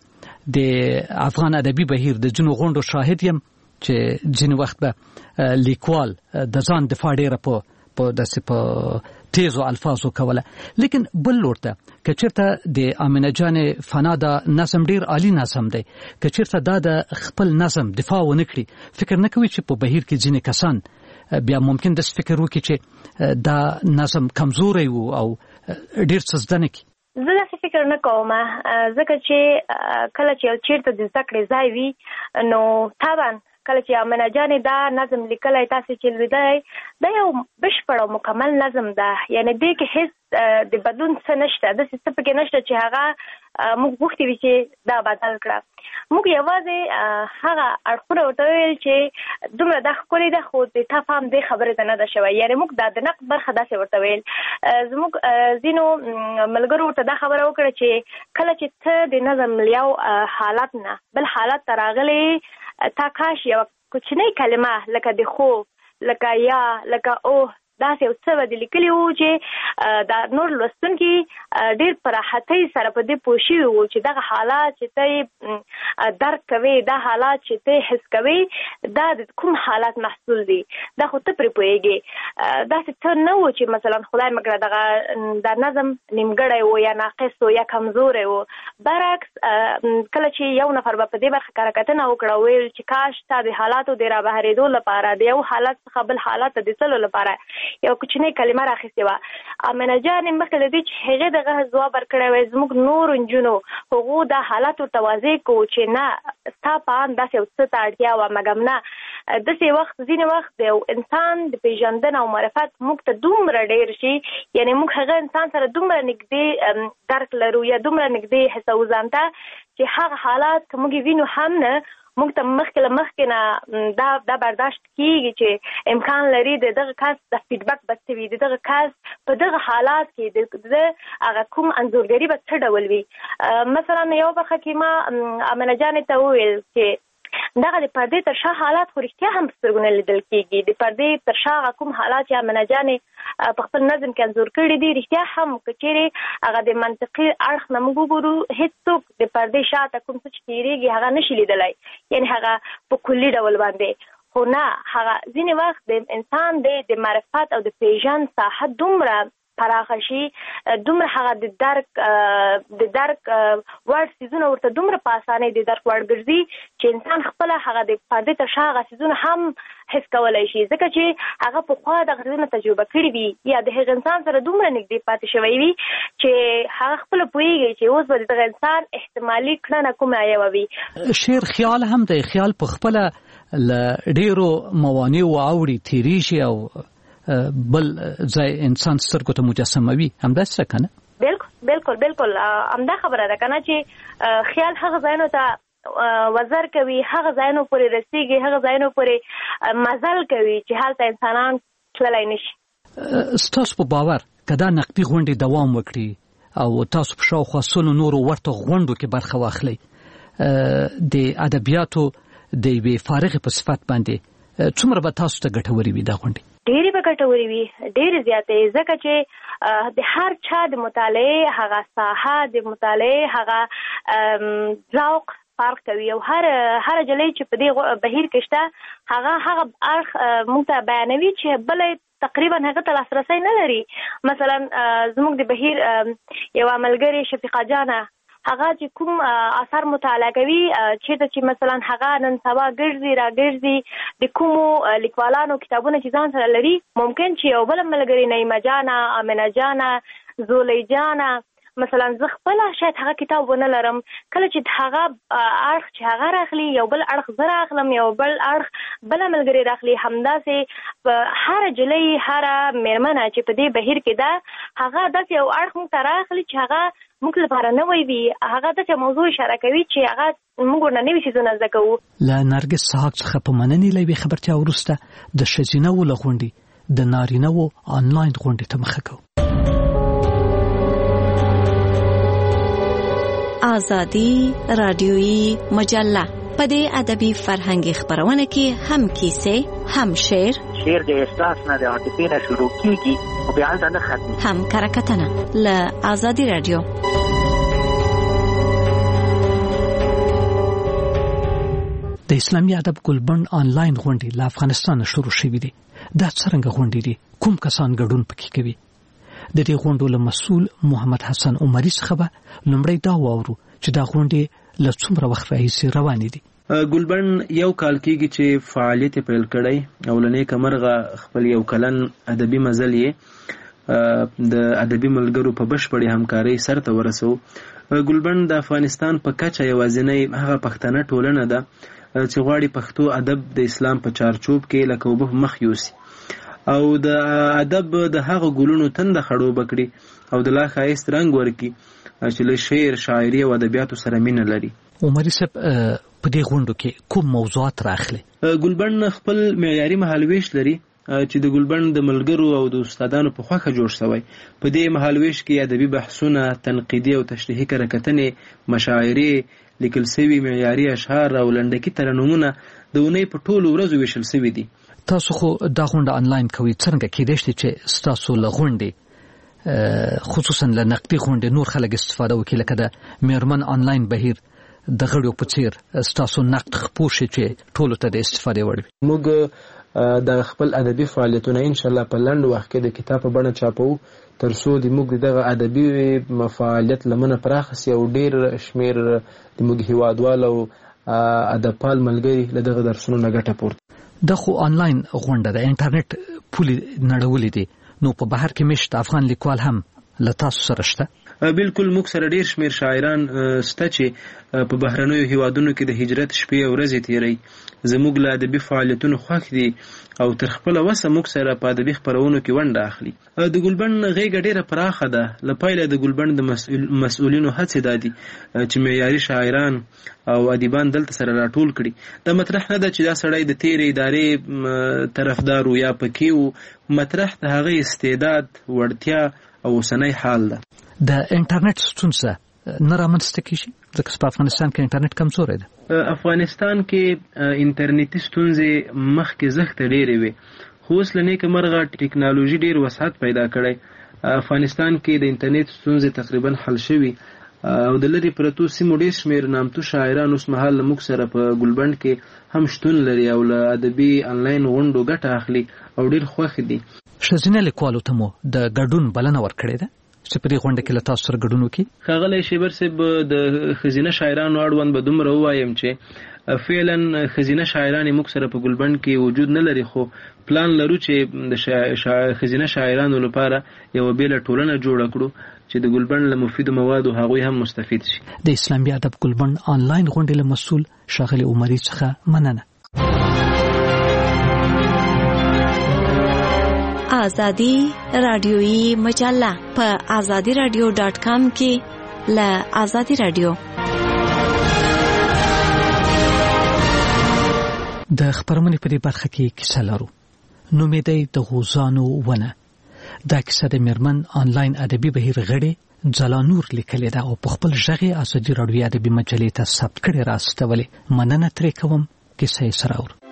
د افغان ادبي بهیر د ځینو غونډو شاهد یم چې ځینې وخت به لیکوال د ځان دفاع ډېره په داسې په تیزو الفاظو کوله. لیکن بل لور ته که چېرته د امنه جانې فنا دا نظم ډېر عالی نظم دی، که چېرته دا د خپل نظم دفاع ونه کړي، فکر نه کوي چې په بهیر کې ځینې کسان بیا ممکن داسې فکر وکړي چې دا نظم کمزوری و او ډېر څه زده نه کړي؟ زه داسې فکر نه کوم، ځکه چې کله چې یو چېرته د زده کړې ځای وي، نو طبعا کله چې امنه جانې دا نظم لیکلی تاسې چې لوېدلی، دا یو بشپړ او مکمل نظم ده. یعنې دې کې هېڅ د بدلون څه نشته، داسې څه پکې نشته چې هغه موږ غوښتي وي چې دا بدل کړه. موږ یوازې هغه اړخونه ورته ویل چې دومره دا ښکلې ده، خو د تا پام دې خبرې ته نه ده شوی. یعنې موږ دا د نقد برخه داسې ورته ویل. زموږ ځینو ملګرو ورته دا خبره وکړه چې کله چې ته د نظم یو حالت نه بل حالت ته راغلی، تا کاش یو کوچنۍ کلمه لکه د خو، لکه یا، لکه اوه، داسې یو څه به دې لیکلي وو چې دا نور لوستونکي ډېر په راحتۍ سره په دې پوه شوي وو چې دغه حالات چې ته یې درک کوې، دا حالات چې ته یې حس کوې، دا د کوم حالات محصول دي، دا خو ته پرې پوهېږې. داسې څه نه وو چې مثلا خدای مکړه دغه دا نظم نیمګړی و یا ناقص و یا کمزوری و. برعکس کله چې یو نفر به په دې برخه کره کتنه وکړه، ویل چې کاش تا د حالاتو د رابهرېدو لپاره د یو حالت څخه بل حالت ته د تللو لپاره یو کوچنۍ کلمه راخیستې وه. امنه جانې مخکې له دې چې هغې دغه ځواب ورکړی وی، زموږ نورو نجونو هغو دا حالت ورته واضح کوو چې نه، ستا په ان داسې یو څه ته اړتیا وه، مګم نه، داسې وخت ځینې وخت د یو انسان د پیژندنه او معرفت موږ ته دومره ډېر شي، یعنې موږ هغه انسان سره دومره نږدې درک لرو یا دومره نږدې حسوو ځان ته چې هغه حالات که موږ وینو هم نه، موږ ته مخکې له مخکې نه دا برداشت کېږي چې امکان لري د دغه کس د فیډبک به څه وي، د دغه کس په دغه حالات کې د هغه کوم انځورګري به څه ډول وي. مثلا یو برخه کې ما امنه جانې ته وویل چې دغه د پردې تر شا حالات خو رښتیا هم سترګونه لیدل کېږي. د پردې تر شا کوم حالات چې امنه جانې په خپل نظم کې انځور کړي دي رښتیا هم که چیرې هغه د منطقي اړخ نه موږ وګورو هېڅوک د پردې شاته کوم څه چې تېرېږي هغه نشي لیدلی، یعنې هغه په کلي ډول باندې. خو نه، هغه ځینې وخت د انسان د معرفت او د پیژند ساحه دومره پراخه شي، دومره هغه د درک وړ څیزونه ورته دومره په اسانۍ د درک وړ ګرځي چې انسان خپله هغه د پردې تر شا هغه څیزونه هم حس کولی شي، ځکه چې هغه پخوا دغه څیزونه تجربه کړي وي یا د هغه انسان سره دومره نږدې پاتې شوی وي چې هغه خپله پوهېږي چې اوس به د دغه انسان احتمالي کړنه کومه یوه وي. شعر خیال هم دی، خیال په خپله له ډېرو موانعو اوړي تېرېږي او بل ځای انسان سترګو ته مجسموي، همداسې که نه؟ بالکل همدا خبره ده که نه چې خیال هغه ځایونو ته وزر کوي، هغه ځایونو پورې رسېږي، هغه ځایونو پورې مزل کوي چې هلته انسانان تللی نشي. ستاسو په باور که دا نقدي غونډې دوام وکړي او تاسو په شاوخوا سلو نورو ورته غونډو کې برخه واخلئ، د ادبیاتو د یوې فارغې په صفت باندې څومره به تاسو ته ګټورې وي دا غونډې؟ ډېرې به ګټورې وي، ډېرې زیاتې، ځکه چې د هر چا د مطالعې هغه ساحه، د مطالعې هغه ذوق فرق کوي او هر جلۍ چې په دې بهیر کې شته هغه اړخ موږ ته بیانوي چې بله تقریبا هغه ته لاسرسی نه لري. مثلا زموږ د بهیر یوه ملګرې شفیقه جانه هغه چې کوم اثر مطالعه کوي چې مثلا هغه نن سبا ګرځي را ګرځي د کومو لیکوالانو کتابونه چې ځان سره لري، ممکن چې یو بل ملګري نعیمه جانه، امنه جانه، زولی جانه مثلا زه خپله شاید هغه کتاب ونه لرم، کله چې هغه اړخ چې هغه راخلي یو بل اړخ زه راخلم، یو بل اړخ بله ملګري راخلي، همداسې په هره جلۍ هره مېرمنه چې په دې بهیر کې ده هغه داسې یو اړخ موږ ته راخلي چې هغه موږ لپاره نوی وي، هغه داسې موضوع اشاره کوي چې هغه موږ ورنه نوي څیزونه زده کوو. له نرګس سحاق څخه په مننې له یوې خبرتیا وروسته د ښځینه‌وو له غونډې د نارینه‌وو آنلاین غونډې ته مخه کوو. آزادی رادیویی مجله په دې ادبي فرهنګي خبرونه کې هم کیسې، هم شعر د احساس نه د عاطفې نه شروع کیږي او بیا هلته نه ختمي، هم کرکټنه له آزادی رادیو. د اسلامي ادب ګلبند آنلاین غونډې له افغانستان شروع شوې دي. دا څرنګه غونډې دي؟ کوم کسان ګډون پکې کوي؟ د دې غونډو له مسؤل محمد حسن عمري څخه به لومړی دا واورو چې دا غونډې له څومره وخت راهیسې روانې دي. ګلبند یو کال کېږي چې فعالیت پیل کړی او له نیکه مرغه خپل یو کلن ادبي مزل یې د ادبي ملګرو په بشپړې همکارۍ سرته ورسو. ګلبند د افغانستان په کچه یوازینۍ هغه پښتنه ټولنه ده چې غواړي پښتو ادب د اسلام په چارچوب کې لکه اوبه مخ یوسي او د ادب د هغه ګلونو تنده خړوبه کړي او د لا ښایست رنګ ورکړي چې له شعر، شاعري او ادبیاتو سره مینه لري. عمري صاحب په دې غونډو کې کوم موضوعات راخلي؟ ګلبند خپل معیاري مهالویش لري چې د ګلبند د ملګرو او د استادانو په خوښه جوړ شوی. په دې مهالویش کې ادبي بحثونه، تنقیدي او تشریحي کتنې، مشاعرې، لیکل سوي معیاري اشعار او لنډکي ترنمونه د اونۍ په ټولو ورځو ویشل سوي دي. تاسو خو دا غونډه آنلاین کوي، څنګه کېدای شي چې ستاسو له غونډې خصوصا له نقدي غونډې نور خلک استفاده وکړي، لکه د میرمن آنلاین بهیر د غړو په څیر ستاسو نقد خپور شي چې ټولو ته د استفادې وړ وي؟ موږ د خپل ادبي فعالیتونه ان شاء الله په لنډ وخت کې د کتاب په بڼه چاپو ترڅو د موږ دغه ادبي فعالیت لمنه پراخ سي او ډیر شمیر د موږ هیوادوالو ادبپال ملګري له دغه درسونو نه ګټه پورته. دا خو آنلاین غونډه ده، انټرنیټ پولې نړولې دي، نو په بهر کې مشت افغان لیکوال هم له تاسو سره شته؟ بالکل، موږ سره ډیر شمیر شاعران شته چې په بهرنیو هیوادونو کې د هجرت شپې او ورځې تیروي. زموږ له ادبي فعالیتونو خوښ دي او تر خپله وسه موږ سره په ادبي خپرونو کې ونډه اخلي. د ګلبند غېږه ډیره پراخه ده. له پیله د ګلبند د مسؤلینو هڅې دا دي چې معیاري شاعران او ادیبان دلته سره راټول کړي. دا مطرح نه ده چې دا سړی د تیرې ادارې طرفدار یا پکې و، مطرح د هغه استعداد، وړتیا او اوسنی حال ده. د انټرنیټ ستونزه نه رامنځته کیږي ځکه په افغانستان کې انټرنیټ کمزورې ده. افغانستان کې انټرنیټي ستونزې مخکې زښته ډېرې وي، خو اوس له نیکه مرغه ټیکنالوژي ډېر وسعت پیدا کړی. افغانستان کې د انټرنیټ ستونزې تقریبا حل شوي او د لرې پرتو سیمو ډېر شمېر نامتو شاعران اوس مهال له موږ سره په ګلبند کې هم شتون لري او له ادبي انلاین غونډو ګټه اخلي او ډېر خوښ دي. ښځینه لیکوالو ته مو د ګډون بلنه ورکړې ده چې په دې غونډه کې له تاسو سره ګډون وکړي؟ ښاغلی شیبر صاحب، د ښځینه شاعرانو اړوند به دومره ووایم چې فعلا ښځینه شاعران موږ سره په ګلبند کې وجود نه لري، خو پلان لرو چې د ښځینه شاعرانو لپاره یوه بېله ټولنه جوړه کړو چې د ګلبند له مفیدو موادو هغوی هم مستفید شي. د اسلامي ادب ګلبند آنلاین غونډې له مسؤل ښاغلي عمري څخه مننه. آزادی رادیویی مجله په azadiradio.com کې له آزادی رادیو. د خبرونې په دې برخه کې کیسه لرو. نوم یې دی د غوزانو ونه. دا کیسه د میرمن آنلاین ادبي بهیر غړي ځلانور لیکلې ده او په خپل ژغې آزادي راډیو ادبي مجلې ته ثبت کړې راستولې. مننه ترې کوم. کیسه یې سره اورو.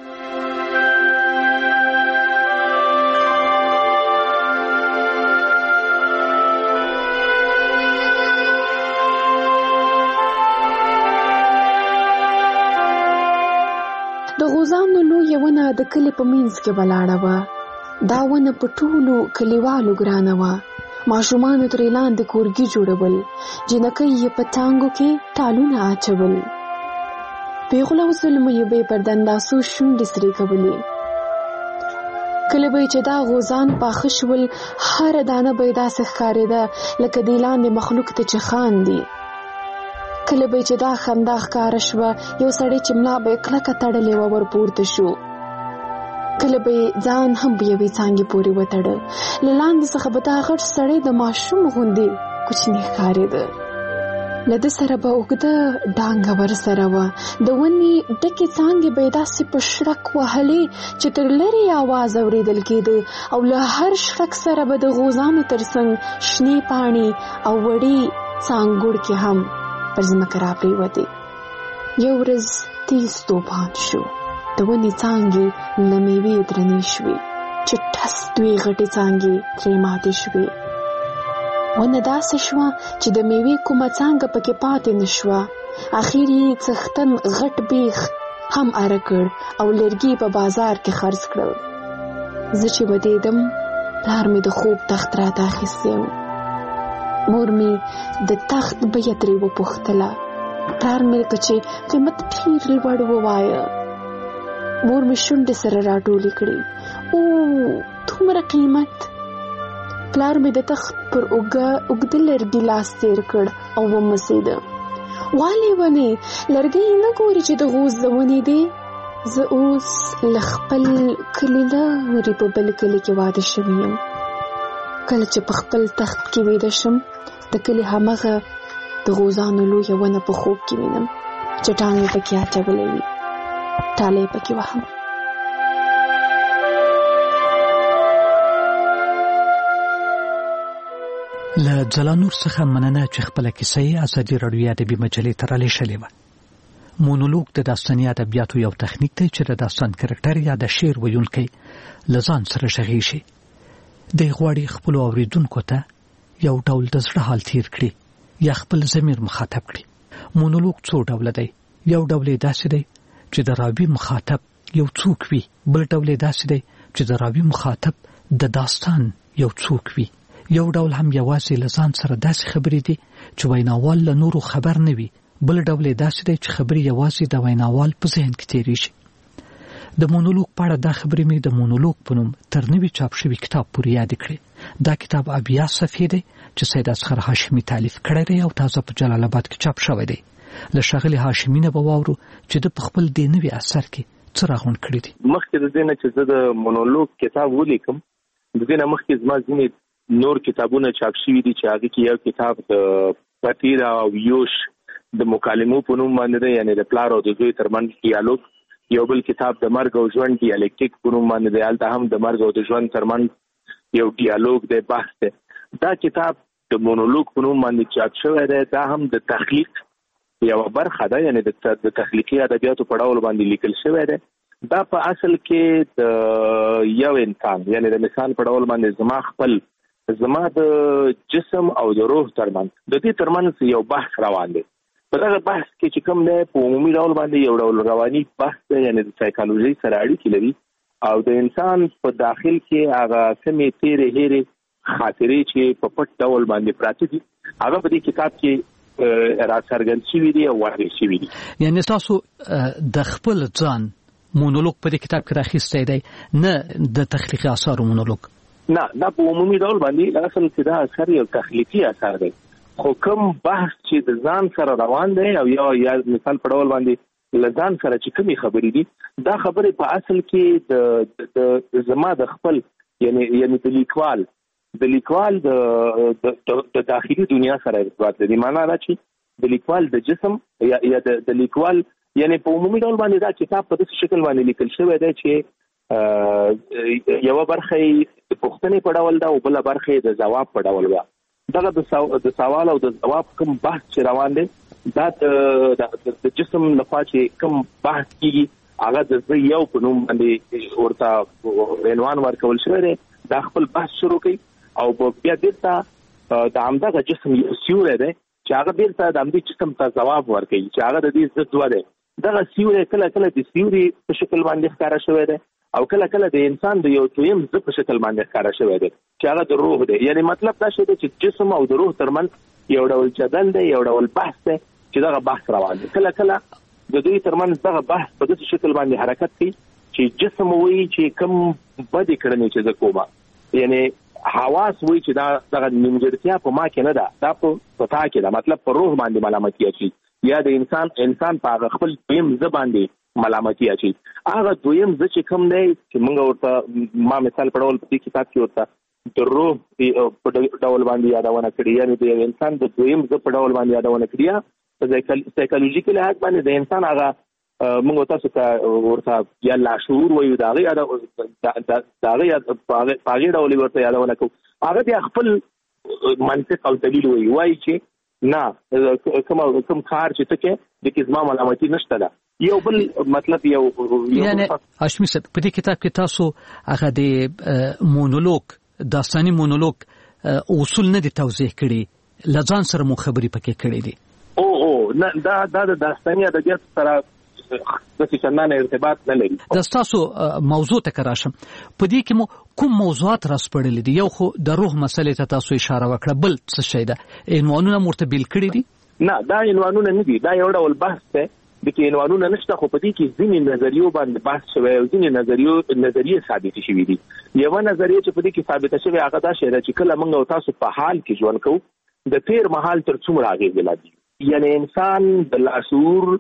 د غوزانو لویه ونه د کلي په منځ کې ولاړه وه. دا ونه په ټولو کلیوالو ګرانه وه. ماشومانو ترې لاندې کورګي جوړول، جنکۍ یې په ټانګو کې ټالونه اچول، پیغله او زلمو یې به پر دنداسو شونډې سرې کولې. کله به چې دا غوزان پاخه شول، هره دانه به یې داسې ښکارېده لکه دې لاندې مخلوق ته چې خاندي. کله به چې دا خندا ښکاره شوه، یو سړی چې ملا به یې کلکه تړلې وه ورپورته شو. کله به ځان هم په یوې څانګې پورې وتړه. له لاندې څخه به دا غټ سړی د ماشوم غوندې کوچنی ښکارېده. له ده سره به اوږده ډانګه ورسره وه. د ونې ډکې څانګې به یې داسې په شړک وهلې چې تر لرې آواز اورېدل کېده او له هر شړک سره به د غوزانو تر څنګ شنې پاڼې او وړې څانګوړکې هم پر ځمکه راپرېوتې. یو ورځ تیز توپان شو. د ونې څانګې له میوې درنې شوې چې ټس دوې غټې څانګې ترې ماتې شوې. ونه داسې شوه چې د میوې کومه څانګه پکې پاتې نه شوه. اخر یې څښتن غټ بیخ هم اره کړ او لرګي په بازار کې خرڅ کړل. زه چې ودېدم، پلار مې د خوب تخت راته اخیستی و. مور مې د تخت بیه ترې وپوښتله. پلار مې که چې قیمت ډېر لوړ ووایه. مور مې شونډې سره راټولې کړې. او دومره قیمت؟ پلار مې د تخت پر اوږده لرګي لاس تېر کړ او ومسېده. والې ونې لرګي نه ګوري چې د غوز د ونې دی؟ زه اوس له خپل کلي لرې په بل کلي کې واده شوی یم. کله چې په خپل تخت کې ویده شم، د کلي همغه د غوزانو لویه ونه په خوب کې وینم چې ټانګې پکې اچولې وي، ټالۍ پکې وهم. له ځلانور څخه مننه چې خپله کیسه یې ازادي راډیو ادبي مجلې ته رالیږلې وه. مونولوګ د داستاني ادبیاتو یو تخنیک دی چې د داستان کرکټر یا د شعر ویونکی له ځان سره غږېږي. دی غواړي خپلو اورېدونکو ته یو ډول د زړه حال تیر کړي یا خپل ضمیر مخاطب کړي. مونولوګ څو ډوله دی. یو ډول یې داسې دی چې د راوي مخاطب یو څوک وي، بل ډول یې داسې دی چې د راوي مخاطب د داستان یو څوک وي. یو ډول هم یوازې له ځان سره داسې خبرې دي چې ویناوال له نورو خبر نه وي، بل ډول یې داسې دی چې خبرې یوازې د ویناوال په ذهن کې تېرېږي. د مونولوګ په اړه دا خبرې مې د مونولوګ په نوم تر نوي چاپ شوي کتاب پورې یادې کړې. دا کتاب 80 صفحې دی چې سید اصغر هاشمي تالیف کړی دی او تازه په جلال آباد کې چاپ شوی دی. له ښاغلي هاشمي نه به واورو چې د په خپل دې نوي اثر کې څه راغونډ کړي دي. مخکې د دې نه چې زه د مونولوګ کتاب ولیکم، د دې نه مخکې زما ځینې نور کتابونه چاپ شوي دي چې هغه کې یو کتاب د پتیر او یوش د مکالمو په نوم باندې دی، یعنی د پلار او د زوی ترمنځ ډیالوګ. یو بل کتاب د مرګ او ژوند ډیالکټیک په نوم باندې دی، هلته هم د مرګ او د ژوند ترمنځ یو ډیالوګ دی، بحث دی. دا کتاب د مونولوګ په نوم باندې چاپ شوی دی. دا هم د تخلیق یو برخه ده، یعنی د تخلیقي ادبیاتو په ډول باندې لیکل شوی دی. دا په اصل کې د یو انسان، یعنی د مثال په ډول باندې زما د جسم او د روح ترمنځ د دې ترمنځ یو بحث روان دی. په دغه بحث کې چې کوم دی په عمومي ډول باندې یو ډول رواني بحث دی، یعنی د سایکالوژي سره اړیکې لري او د انسان په داخل کې هغه کومې تیرې هېرې خاطرې چې په پټ ډول باندې پراته دي هغه په دې کتاب کې راڅرګند شوي دي او واضح شوي دي. یعنی تاسو د خپل ځان مونولوګ په دې کتاب کې راخیستی دی، نه د تخلیقي اثارو مونولوګ؟ نه، دا په عمومي ډول باندې اصل کې دا اثر یو تخلیقي اثر دی، خو کوم بحث چې د ځان سره روان دی او یا مثال په ډول باندې له ځان سره چې کومې خبرې دي، دا خبرې په اصل کې د زما د خپل یعنی د لیکوال د داخلي دنیا سره ارتباط لري. معنا دا چې د لیکوال د جسم یا د لیکوال، یعنی په عمومي ډول باندې دا کتاب په داسې شکل باندې لیکل شوی دی چې یوه برخه د پوښتنې په ډول ده او بله برخه د ځواب په ډول ده. دغه د سوال او د ځواب کوم بحث چې روان دی دا د جسم لخوا چې کوم بحث کیږي هغه د زه یو په نوم باندې ورته عنوان ورکول شوی دی. دا خپل بحث شروع کوي او بیا بیرته د همدغه جسم یو سیوری دی چې هغه بیرته د همدې جسم ته ځواب ورکوي چې هغه د دې ضد و دی. دغه سیوری کله کله د سیوري په شکل باندې ښکاره شوی دی او کله کله د انسان د یو دویم زه په شکل باندې ښکاره شوی دی چې هغه د روح دی. یعنی مطلب دا شی دی چې جسم او د روح ترمنځ یو ډول جدل دی، یو ډول بحث دی چې دغه بحث روان دی. کله کله د دوی ترمنځ دغه بحث په داسې شکل باندې حرکت کوي چې جسم وایي چې کوم بدې کړنې چې زه کومه، یعنی حواس وایي چې دغه نیمګړتیا په ما کې نه ده، دا په تا کې ده، مطلب په روح باندې ملامتي اچي یا د انسان په هغه خپل دویم زه باندې ملامتي اچي. هغه دویم زه چې کوم دی چې موږ ورته ما مثال په ډول په دې کتاب کې ورته د روح په ډول باندې یادونه کړې، یعنی د انسان د دویم زه په ډول باندې یادونه کړې. یا په سایکالوژیکي لحاظ باندې د انسان هغه موږ تاسو ته ورته یا لاشعور وایو، د هغې په هغې ډول ورته یادونه کوو. هغه بیا خپل منطق او دلیل وایي چې نه کوم کار چې ته کې د کې زما ملامتي نشته ده. یو بل مطلب یعنی هاشمي صاحب په دې کتاب کې تاسو هغه د مونولوګ داستاني مونولوګ اصول نه دي توضیح کړي، له ځان سره مو خبرې پکې کړې دي؟ نه، دا د داستاني ادبیات سره د چندان ارتباط نه لري. د تاسو موضوع ته راشم، په دې کې مو کوم موضوعات راسپړلې دي؟ یو خو د روح مسلې ته تاسو اشاره وکړه، بل څه شی ده؟ عنوانونه مرته بیل کړي دي؟ نه، دا عنوانونه نه دي، دا یو ډول بحث دی. د کې عنوانونه نشته، خو په دې کې ځینې نظریو باندې بحث شوی او ځینې نظریې ثابتې شوي دي. یوه نظریه چې په دې کې ثابته شوې هغه دا شی ده چې کله موږ او تاسو په حال کې ژوند کوو د تیر مهال تر څومره اغېزې لري، یعنی انسان د لاشعور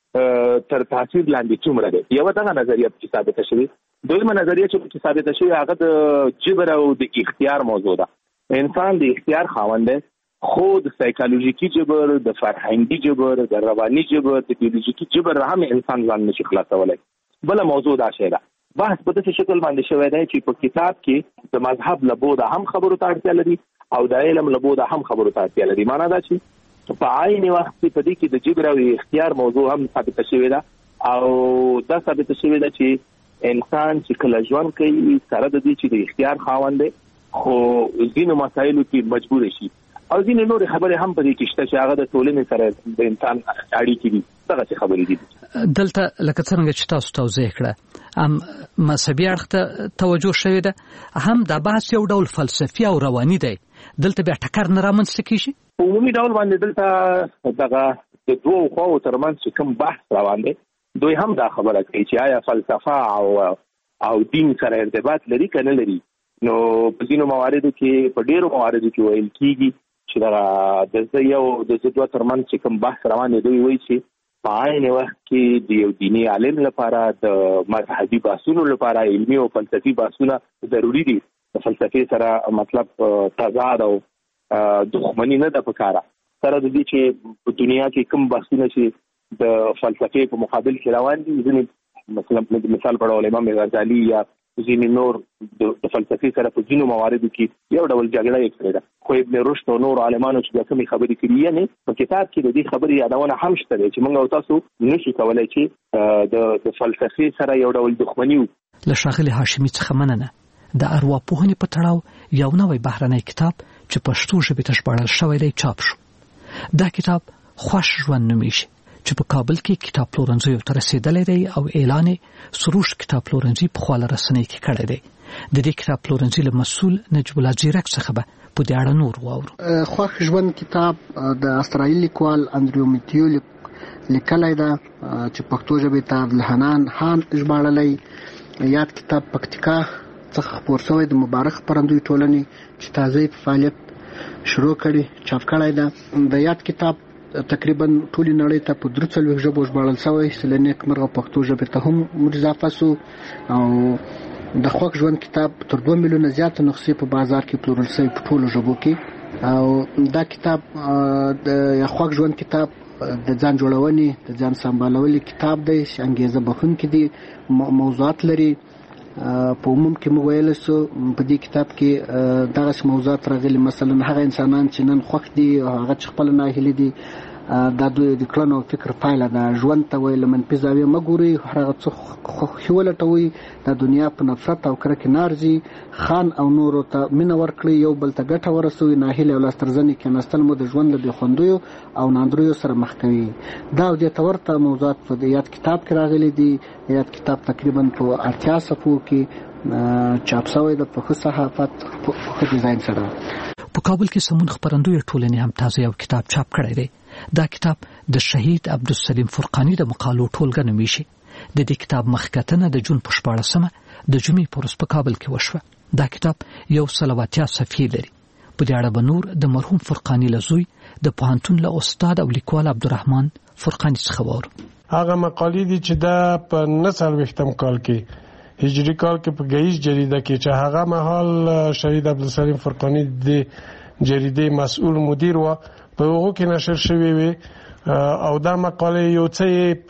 تر تاثیر لاندې څومره دی. یوه دغه نظریه پکې ثابته شوې. دویمه نظریه چې پکې ثابته شوې هغه د جبر او د اختیار موضوع ده. انسان د اختیار خاوند دی، خو د سایکالوژیکي جبر، د فرهنګي جبر، د رواني جبر، د بیولوژیکي جبر هم انسان ځان نشي خلاصولی. بله موضوع دا شی ده. بحث په داسې شکل باندې شوی دی چې په کتاب کې د مذهب له بوده هم خبرو ته اړتیا لري او د علم له بوده هم خبرو ته اړتیا لري. معنا دا چې په عین وخت کې په دې کې د جبر او اختیار موضوع هم ثابته شوې ده او دا ثابته شوې ده چې انسان چې کله ژوند کوي سره د دې چې د اختیار خاوند دی، خو ځینو مسایلو کې مجبور شي او ځینې نورې خبرې هم په دې کې شته چې هغه د ټولنې سره د انسان اړیکې دي. دغسې خبرې دي. دلته لکه څرنګه چې تاسو توضیح کړه، هم مذهبي اړخ ته توجه شوې ده، هم دا بحث یو ډول فلسفي او رواني دی. دلته بیا ټکر نه رامنځته کېږي؟ په عمومي ډول باندې دلته دغه د دوو خواو ترمنځ چې کوم بحث روان دی، دوی هم دا خبره کوي چې آیا فلسفه او دین سره ارتباط لري که نه لري. نو په ځینو مواردو کې، په ډېرو مواردو کې ویل کېږي چې د زه یو د زه دوه ترمنځ چې کوم بحث روان دی، دوی وایي چې په عین وخت کې د یو دیني عالم لپاره د مذهبي بحثونو لپاره علمي او فلسفي بحثونه ضروري دي. د فلسفې سره مطلب تضاد او دښمني نه ده پکاره، سره د دې چې په دنیا کې کوم بحثونه چې د فلسفې په مقابل کې روان دي، ځینې مثلا مثال په ډول امام غزالي یا ځینې نور د فلسفي سره په ځینو مواردو کې یو ډول جګړه یې کړې ده. خو ابن رشد او نور عالمانو چې کومې خبرې کړي یې په کتاب کې د دې خبرې یادونه هم شته چې موږ او تاسو نشو کولای چې د فلسفي سره یو ډول دښمني له ښاغلي هاشمي څخه مننه. د ارواپوهنې په تړاو یو نوی بهرنی کتاب چې پښتو ژبې ته ژباړل شوی دی چاپ شو. دا کتاب خوښ ژوند نومیږي چې په کابل کې کتاب پلورنځیو ته رسیدلی دی او اعلان سروش کتاب پلورنځي په خواله رسنۍ کې کړی دی. د دې کتاب پلورنځي له مسؤل نجیب الله زیرک څخه به په دې اړه نور واورو. خوښ ژوند کتاب د استرالیا لیکوال انډریو میتیو لیکلی ده چې پښتو ژبې ته عبدالحنان خان ژباړلی. یاد کتاب پکتیکا څخه خپور شوی د مبارک خپرندوی ټولنې چې تازه په فعالیت شروع کړي چاپ کړی ده. د یاد کتاب تقریبا ټولې نړۍ ته په 43 ژبو ژباړل شوی چې له نیکمرغه پښتو ژبې ته هم اضافه شو. او د خوښ ژوند کتاب تر 2 میلیونه زیات نسخې په بازار کې پلورل شوی په ټولو ژبو کې. او دا کتاب د خوښ ژوند کتاب د ځان جوړونې د ځان سمبالولو کتاب دی چې انګیزه بخښونکی دی، موضوعات لري. په عموم کې موږ ویل شو په دې کتاب کې دغه موضوعات راغلي، مثلا هغه انسانان چې نن خوښ دي او هغه چې خپل ناهیلي دي، دا د کړنو او فکر پایله ده. ژوند ته ویل منفي زاویه مه ګورئ، هغه څه خوښي ولټوئ. د دنیا په نفرت او کرکې نه ارځي. خان او نورو ته مینه ورکړئ، یو بل ته ګټه ورسوئ. ناهیلي او لاسترزنې کېناستل مو د ژوند له بېخوندیو او ناندریو سره مخ کوي. دا او دې ته ورته موضوعات په یاد کتاب کې راغلي دي. یاد کتاب تقریبا په 80 صفحو کې چاپ شوی د په صحافت په ډیزاین سره. په کابل کې سمون خپرندوی ټولنې هم تازه یو کتاب چاپ کړی دی. دا کتاب د شهید عبدالسلیم فرقانی د مقالو ټولګه نومیږي. د دې کتاب مخکتنه د جون په 14مه د جمعې په ورځ په کابل کې وشوه. دا کتاب 180 صفحې لري. په دې اړه به نور د مرحوم فرقانی لزوی د پوهنتون له استاد او لیکوال عبدالرحمن فرقانی څخه واورو. هغه مقالې دي چې دا په 19 کال کې هجری کال کې په گیش جریده کې چې هغه مهال شهید عبدالسلیم فرقانی د جریده مسؤل مدیر و په هغه کې نشر شوی وي. او دا مقاله یو څه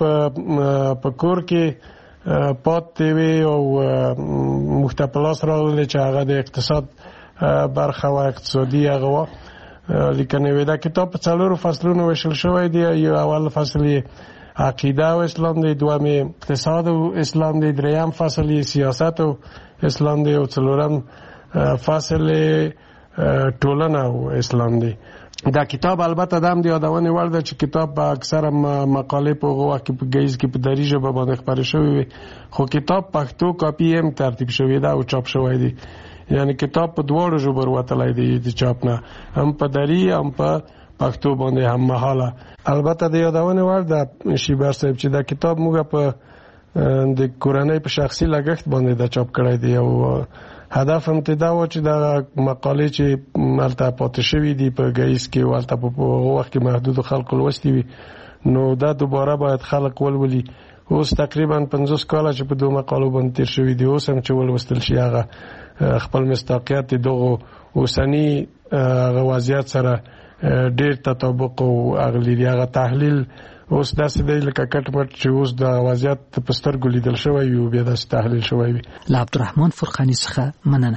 په کور کې پاتې وي او مختپلاس راغلی چې هغه د اقتصاد برخه و اقتصادي هغه و لیکنه وي. دا کتاب په 4 فصلونو ویشل شوی دی. یو اول فصل عقیده او اسلام دی، دوم اقتصاد او اسلام دی، دریم فصل سیاست او اسلام دی او څلورم فصل ټولنه او اسلام دی. دا کتاب البته دام دی یادونه وړ ده چې کتاب په اکثره مقالې په هغه وخت کې په گیز کې په دری ژبه باندې خبرې شوی وي، خو کتاب پښتو کاپی هم ترتیب شوی دا او چاپ شوی دی. یعنی کتاب په دواړو ژبو ورتلای دی د چاپ نه، هم په دری هم په پښتو باندې هم مهاله. البته د یادونه وړ ده شیبر صاحب چې دا کتاب موږ په د کورنۍ په شخصي لګښت باندې دا چاپ کړی دی او هدف هم ته دا و چې دا مقالې چې ملته پاتې شوې دي په گیس کې ولته په وخت کې محدود خلک لوستي وي، نو دا دوباره باید خلک ولولي. اوس تقریبا 50 کال چې په دوه مقالو باندې تیر شوې دي، اوس هم چې ولوستل شي هغه خپل مستقیات دغه اوسنی وضعیت سره ډیر تطابق او اغلی هغه تحلیل اوس داسې دی لکه کټمټ چې اوس د وضعیت په سترګو لیدل شوی وي او بیا داسې تحلیل شوی وي. له عبدالرحمن فرقانی څخه مننه.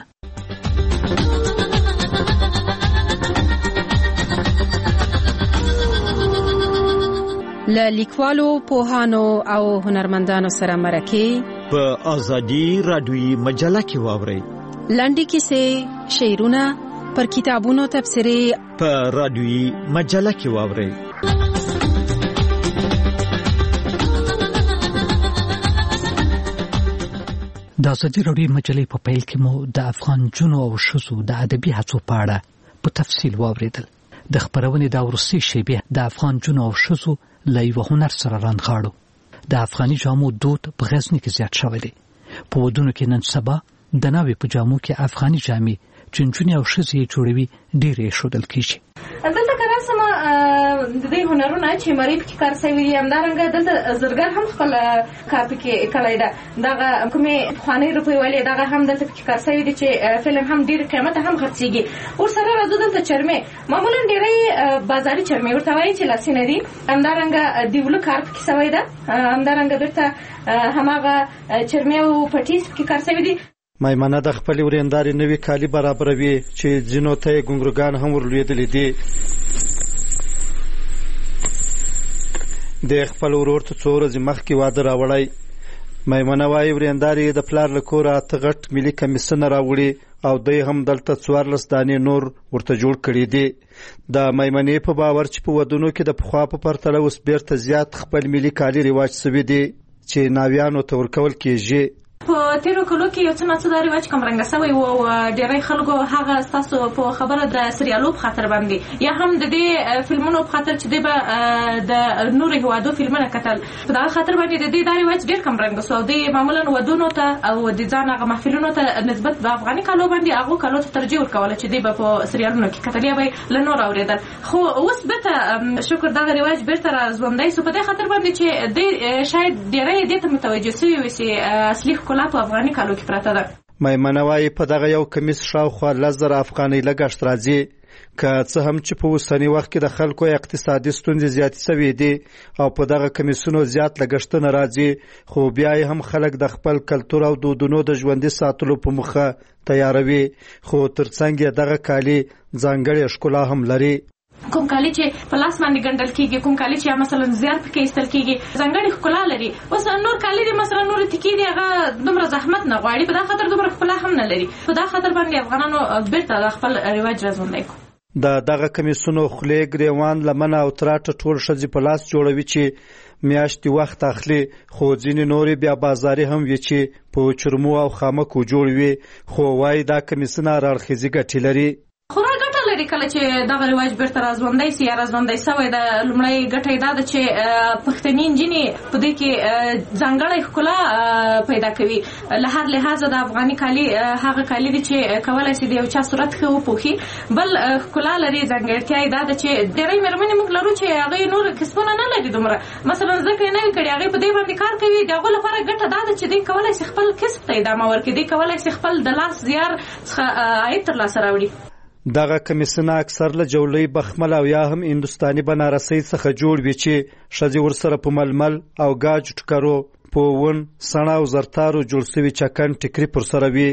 له لیکوالو، پوهانو او هنرمندانو سره مرکه په ازادي رادیوي مجله کې واورئ. لنډې کیسې، شعرونه، پر کتابونو تبصرې په رادیوي مجله کې واورئ. د ازادي رادیوي مجلې په پیل کې مو د افغان جنو او ښځو د ادبي هڅو په اړه په تفصیل واوریدل. د خبرونې د وروستۍ شیبې د افغان جنو او ښځو له یوه هنر سره رانغاړو. د افغاني جامو دود په غزني کې زیات شوی دی. په ودونو کې نن سبا د ناوې په جامو کې افغاني جامې چې نجونې او ښځې یې جوړوي ډېرې ایښودل کېږي. دلته که راسم د دې هنرونه چې مری پکې کار شوي دي، همدارنګه دلته زرګر هم خپل کار پکې کړی ده. دغه کومې پخوانۍ روپۍ والې دغه هم دلته پکې کار شوي دي چې فعلا هم ډېر قیمته هم خرڅېږي. ورسره راځو دلته چرمې، معمولا ډېری بازاري چرمې ورته وایي چې لاسینه دي. همدارنګه دیولو کار پکې شوی ده، همدارنګه بېرته هماغه چرمې او پټیس پکې کار شوي دي. میمنه د خپل ورېنداري نوي کالي برابروي چې ځینو ته یې ګونګروګان هم ورلوېدلې دي. د خپل ورور ته څو ورځې مخکې واده راوړی. میمنه وایي ورېنداري د پلار له کوره اته غټ ملي کمیسونه راوړي او دوی هم دلته 14 دانې نور ورته جوړ کړي دي. د میمنې په باور چې په ودونو کې د پخوا په پرتله اوس بیرته زیات خپل ملي کالي رواج سوي دي چې ناویانو ته ورکول کېږي. په تیرو کلو کې یو څه نه څه دا رواج کمرنګه سوی و او ډېری خلکو هغه ستاسو په خبره د سریالو په خاطر باندې یا هم د دې فلمونو په خاطر چې دی به د نورو هیوادو فلمونه کتل په دغه خاطر باندې د دې دا رواج ډېر کمرنګه سو او دوی معمولا ودونو ته او د ځان هغه محفلونو ته نسبت د افغاني کالو باندې هغو کالو ته ترجیح ورکوله چې دی به په سریالونو کې کتل یا به له نور اورېدل. خو اوس بیرته شکر دغه رواج بیرته را ژوندی سو په دې خاطر باندې چې دی شاید ډېری دې ته متوجه سوي وي چې اصلي ښکلا په افغاني کالو کې پراته ده. میمنه وایي په دغه یو کمیس شاوخوا 10,000 افغانۍ لګښت راځي. که څه هم چې په اوسني وخت کې د خلکو اقتصادي ستونزې زیاتې سوي دي او په دغه کمیسونو زیات لګښتونه راځي خو بیا هم خلک د خپل کلتور او دودونو د ژوندي ساتلو په موخه تیاروي. خو ترڅنګ یې دغه کالي ځانګړې ښکلا هم لري. کوم کالي چې په لاس باندې ګنډل کیږي کوم کالي چې مثلا زیار پکې ایستل کیږي ځانګړې ښکلا لري. اوس نور کالي دي مثلا نور تکي دي هغه دومره زحمت نه غواړي په دغه خاطر دومره ښکلا هم نه لري. په دغه خاطر باندې افغانانو بیرته د خپل رواج راژوندی کړو. د دغه کمیسونو خولې ګریوان لمنه او تراټه ټول ښځې په لاس جوړوي چې میاشتې وخت اخلي خو ځینې نورې بیا بازاري هم وي چې په چرمو او خامکو جوړ وي خو وایي دا کمیسونه هر اړخیزې ګټې لري. خورا ګټه لري کله چې دغه رواج بیرته راژوندی سي یا راژوندی سوی د لومړی ګټه یې دا ده چې پښتني نجونې په دې کې ځانګړی ښکلا پیدا کوي. له هر لحاظه د افغاني کالي هغه کالي دي چې کولی شي د یو چا صورت ښه وپوښي. بل ښکلا لري ځانګړتیا یې دا ده چې ډېری مېرمنې موږ لرو چې هغوی نور کسبونه نه لري دومره مثلا زده کړې نه وي کړې هغوی په دې باندې کار کوي. د هغو لپاره ګټه دا ده چې دوی کولی شي خپل کسب ته ادامه ورکړي. دوی کولی شي خپل د لاس زیار څخه عاید ترلاسه راوړي. دغه کمیسونه اکثر له جولۍ بخمل او یا هم هندوستاني بنارسۍ څخه جوړ وي چې ښځې ورسره په ململ او ګاج ټکرو په ون سڼه او زرتارو جوړ سوي چکن ټیکري پر سره وي.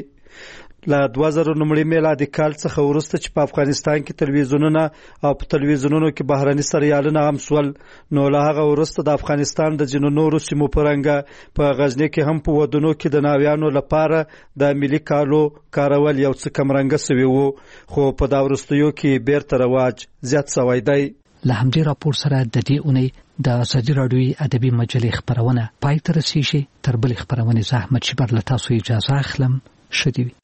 له 2009 میلادي کال څخه وروسته چې په افغانستان کې تلویزیونونه او په تلویزیونونو کې بهرني سریالونه هم سول نو له هغه وروسته د افغانستان د ځینو نورو سیمو په رنګه په غزني کې هم په ودونو کې د ناویانو لپاره د ملي کالو کارول یو څه کمرنګه سوي وو خو په دا وروستیو کې بیرته رواج زیات سوی دی. له همدې راپور سره د دې اونۍ د ازادي راډیوي ادبي مجلې خپرونه پای ته رسیږي. تر بلې خپرونې زه احمد شبر له تاسو اجازه اخلم. ښه دې وي.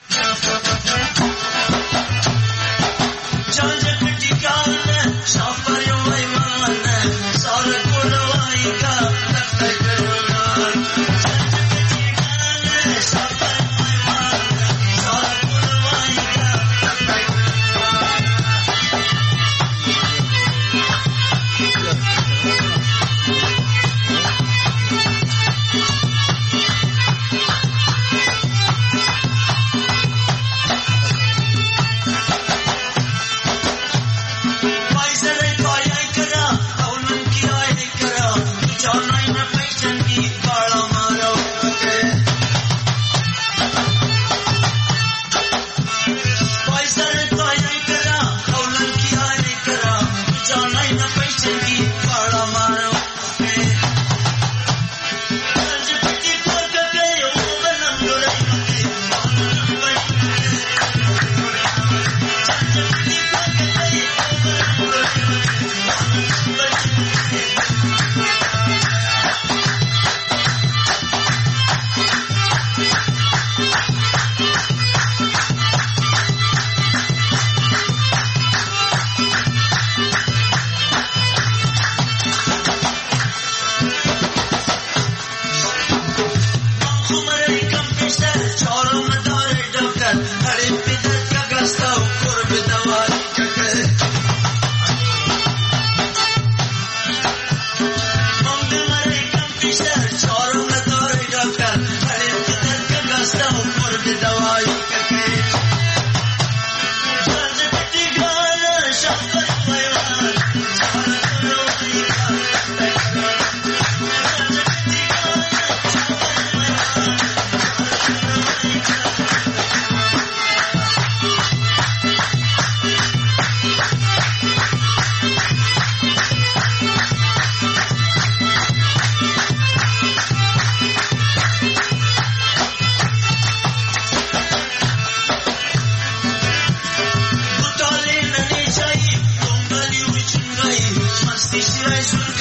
Can be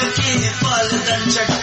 کې پال دن چټ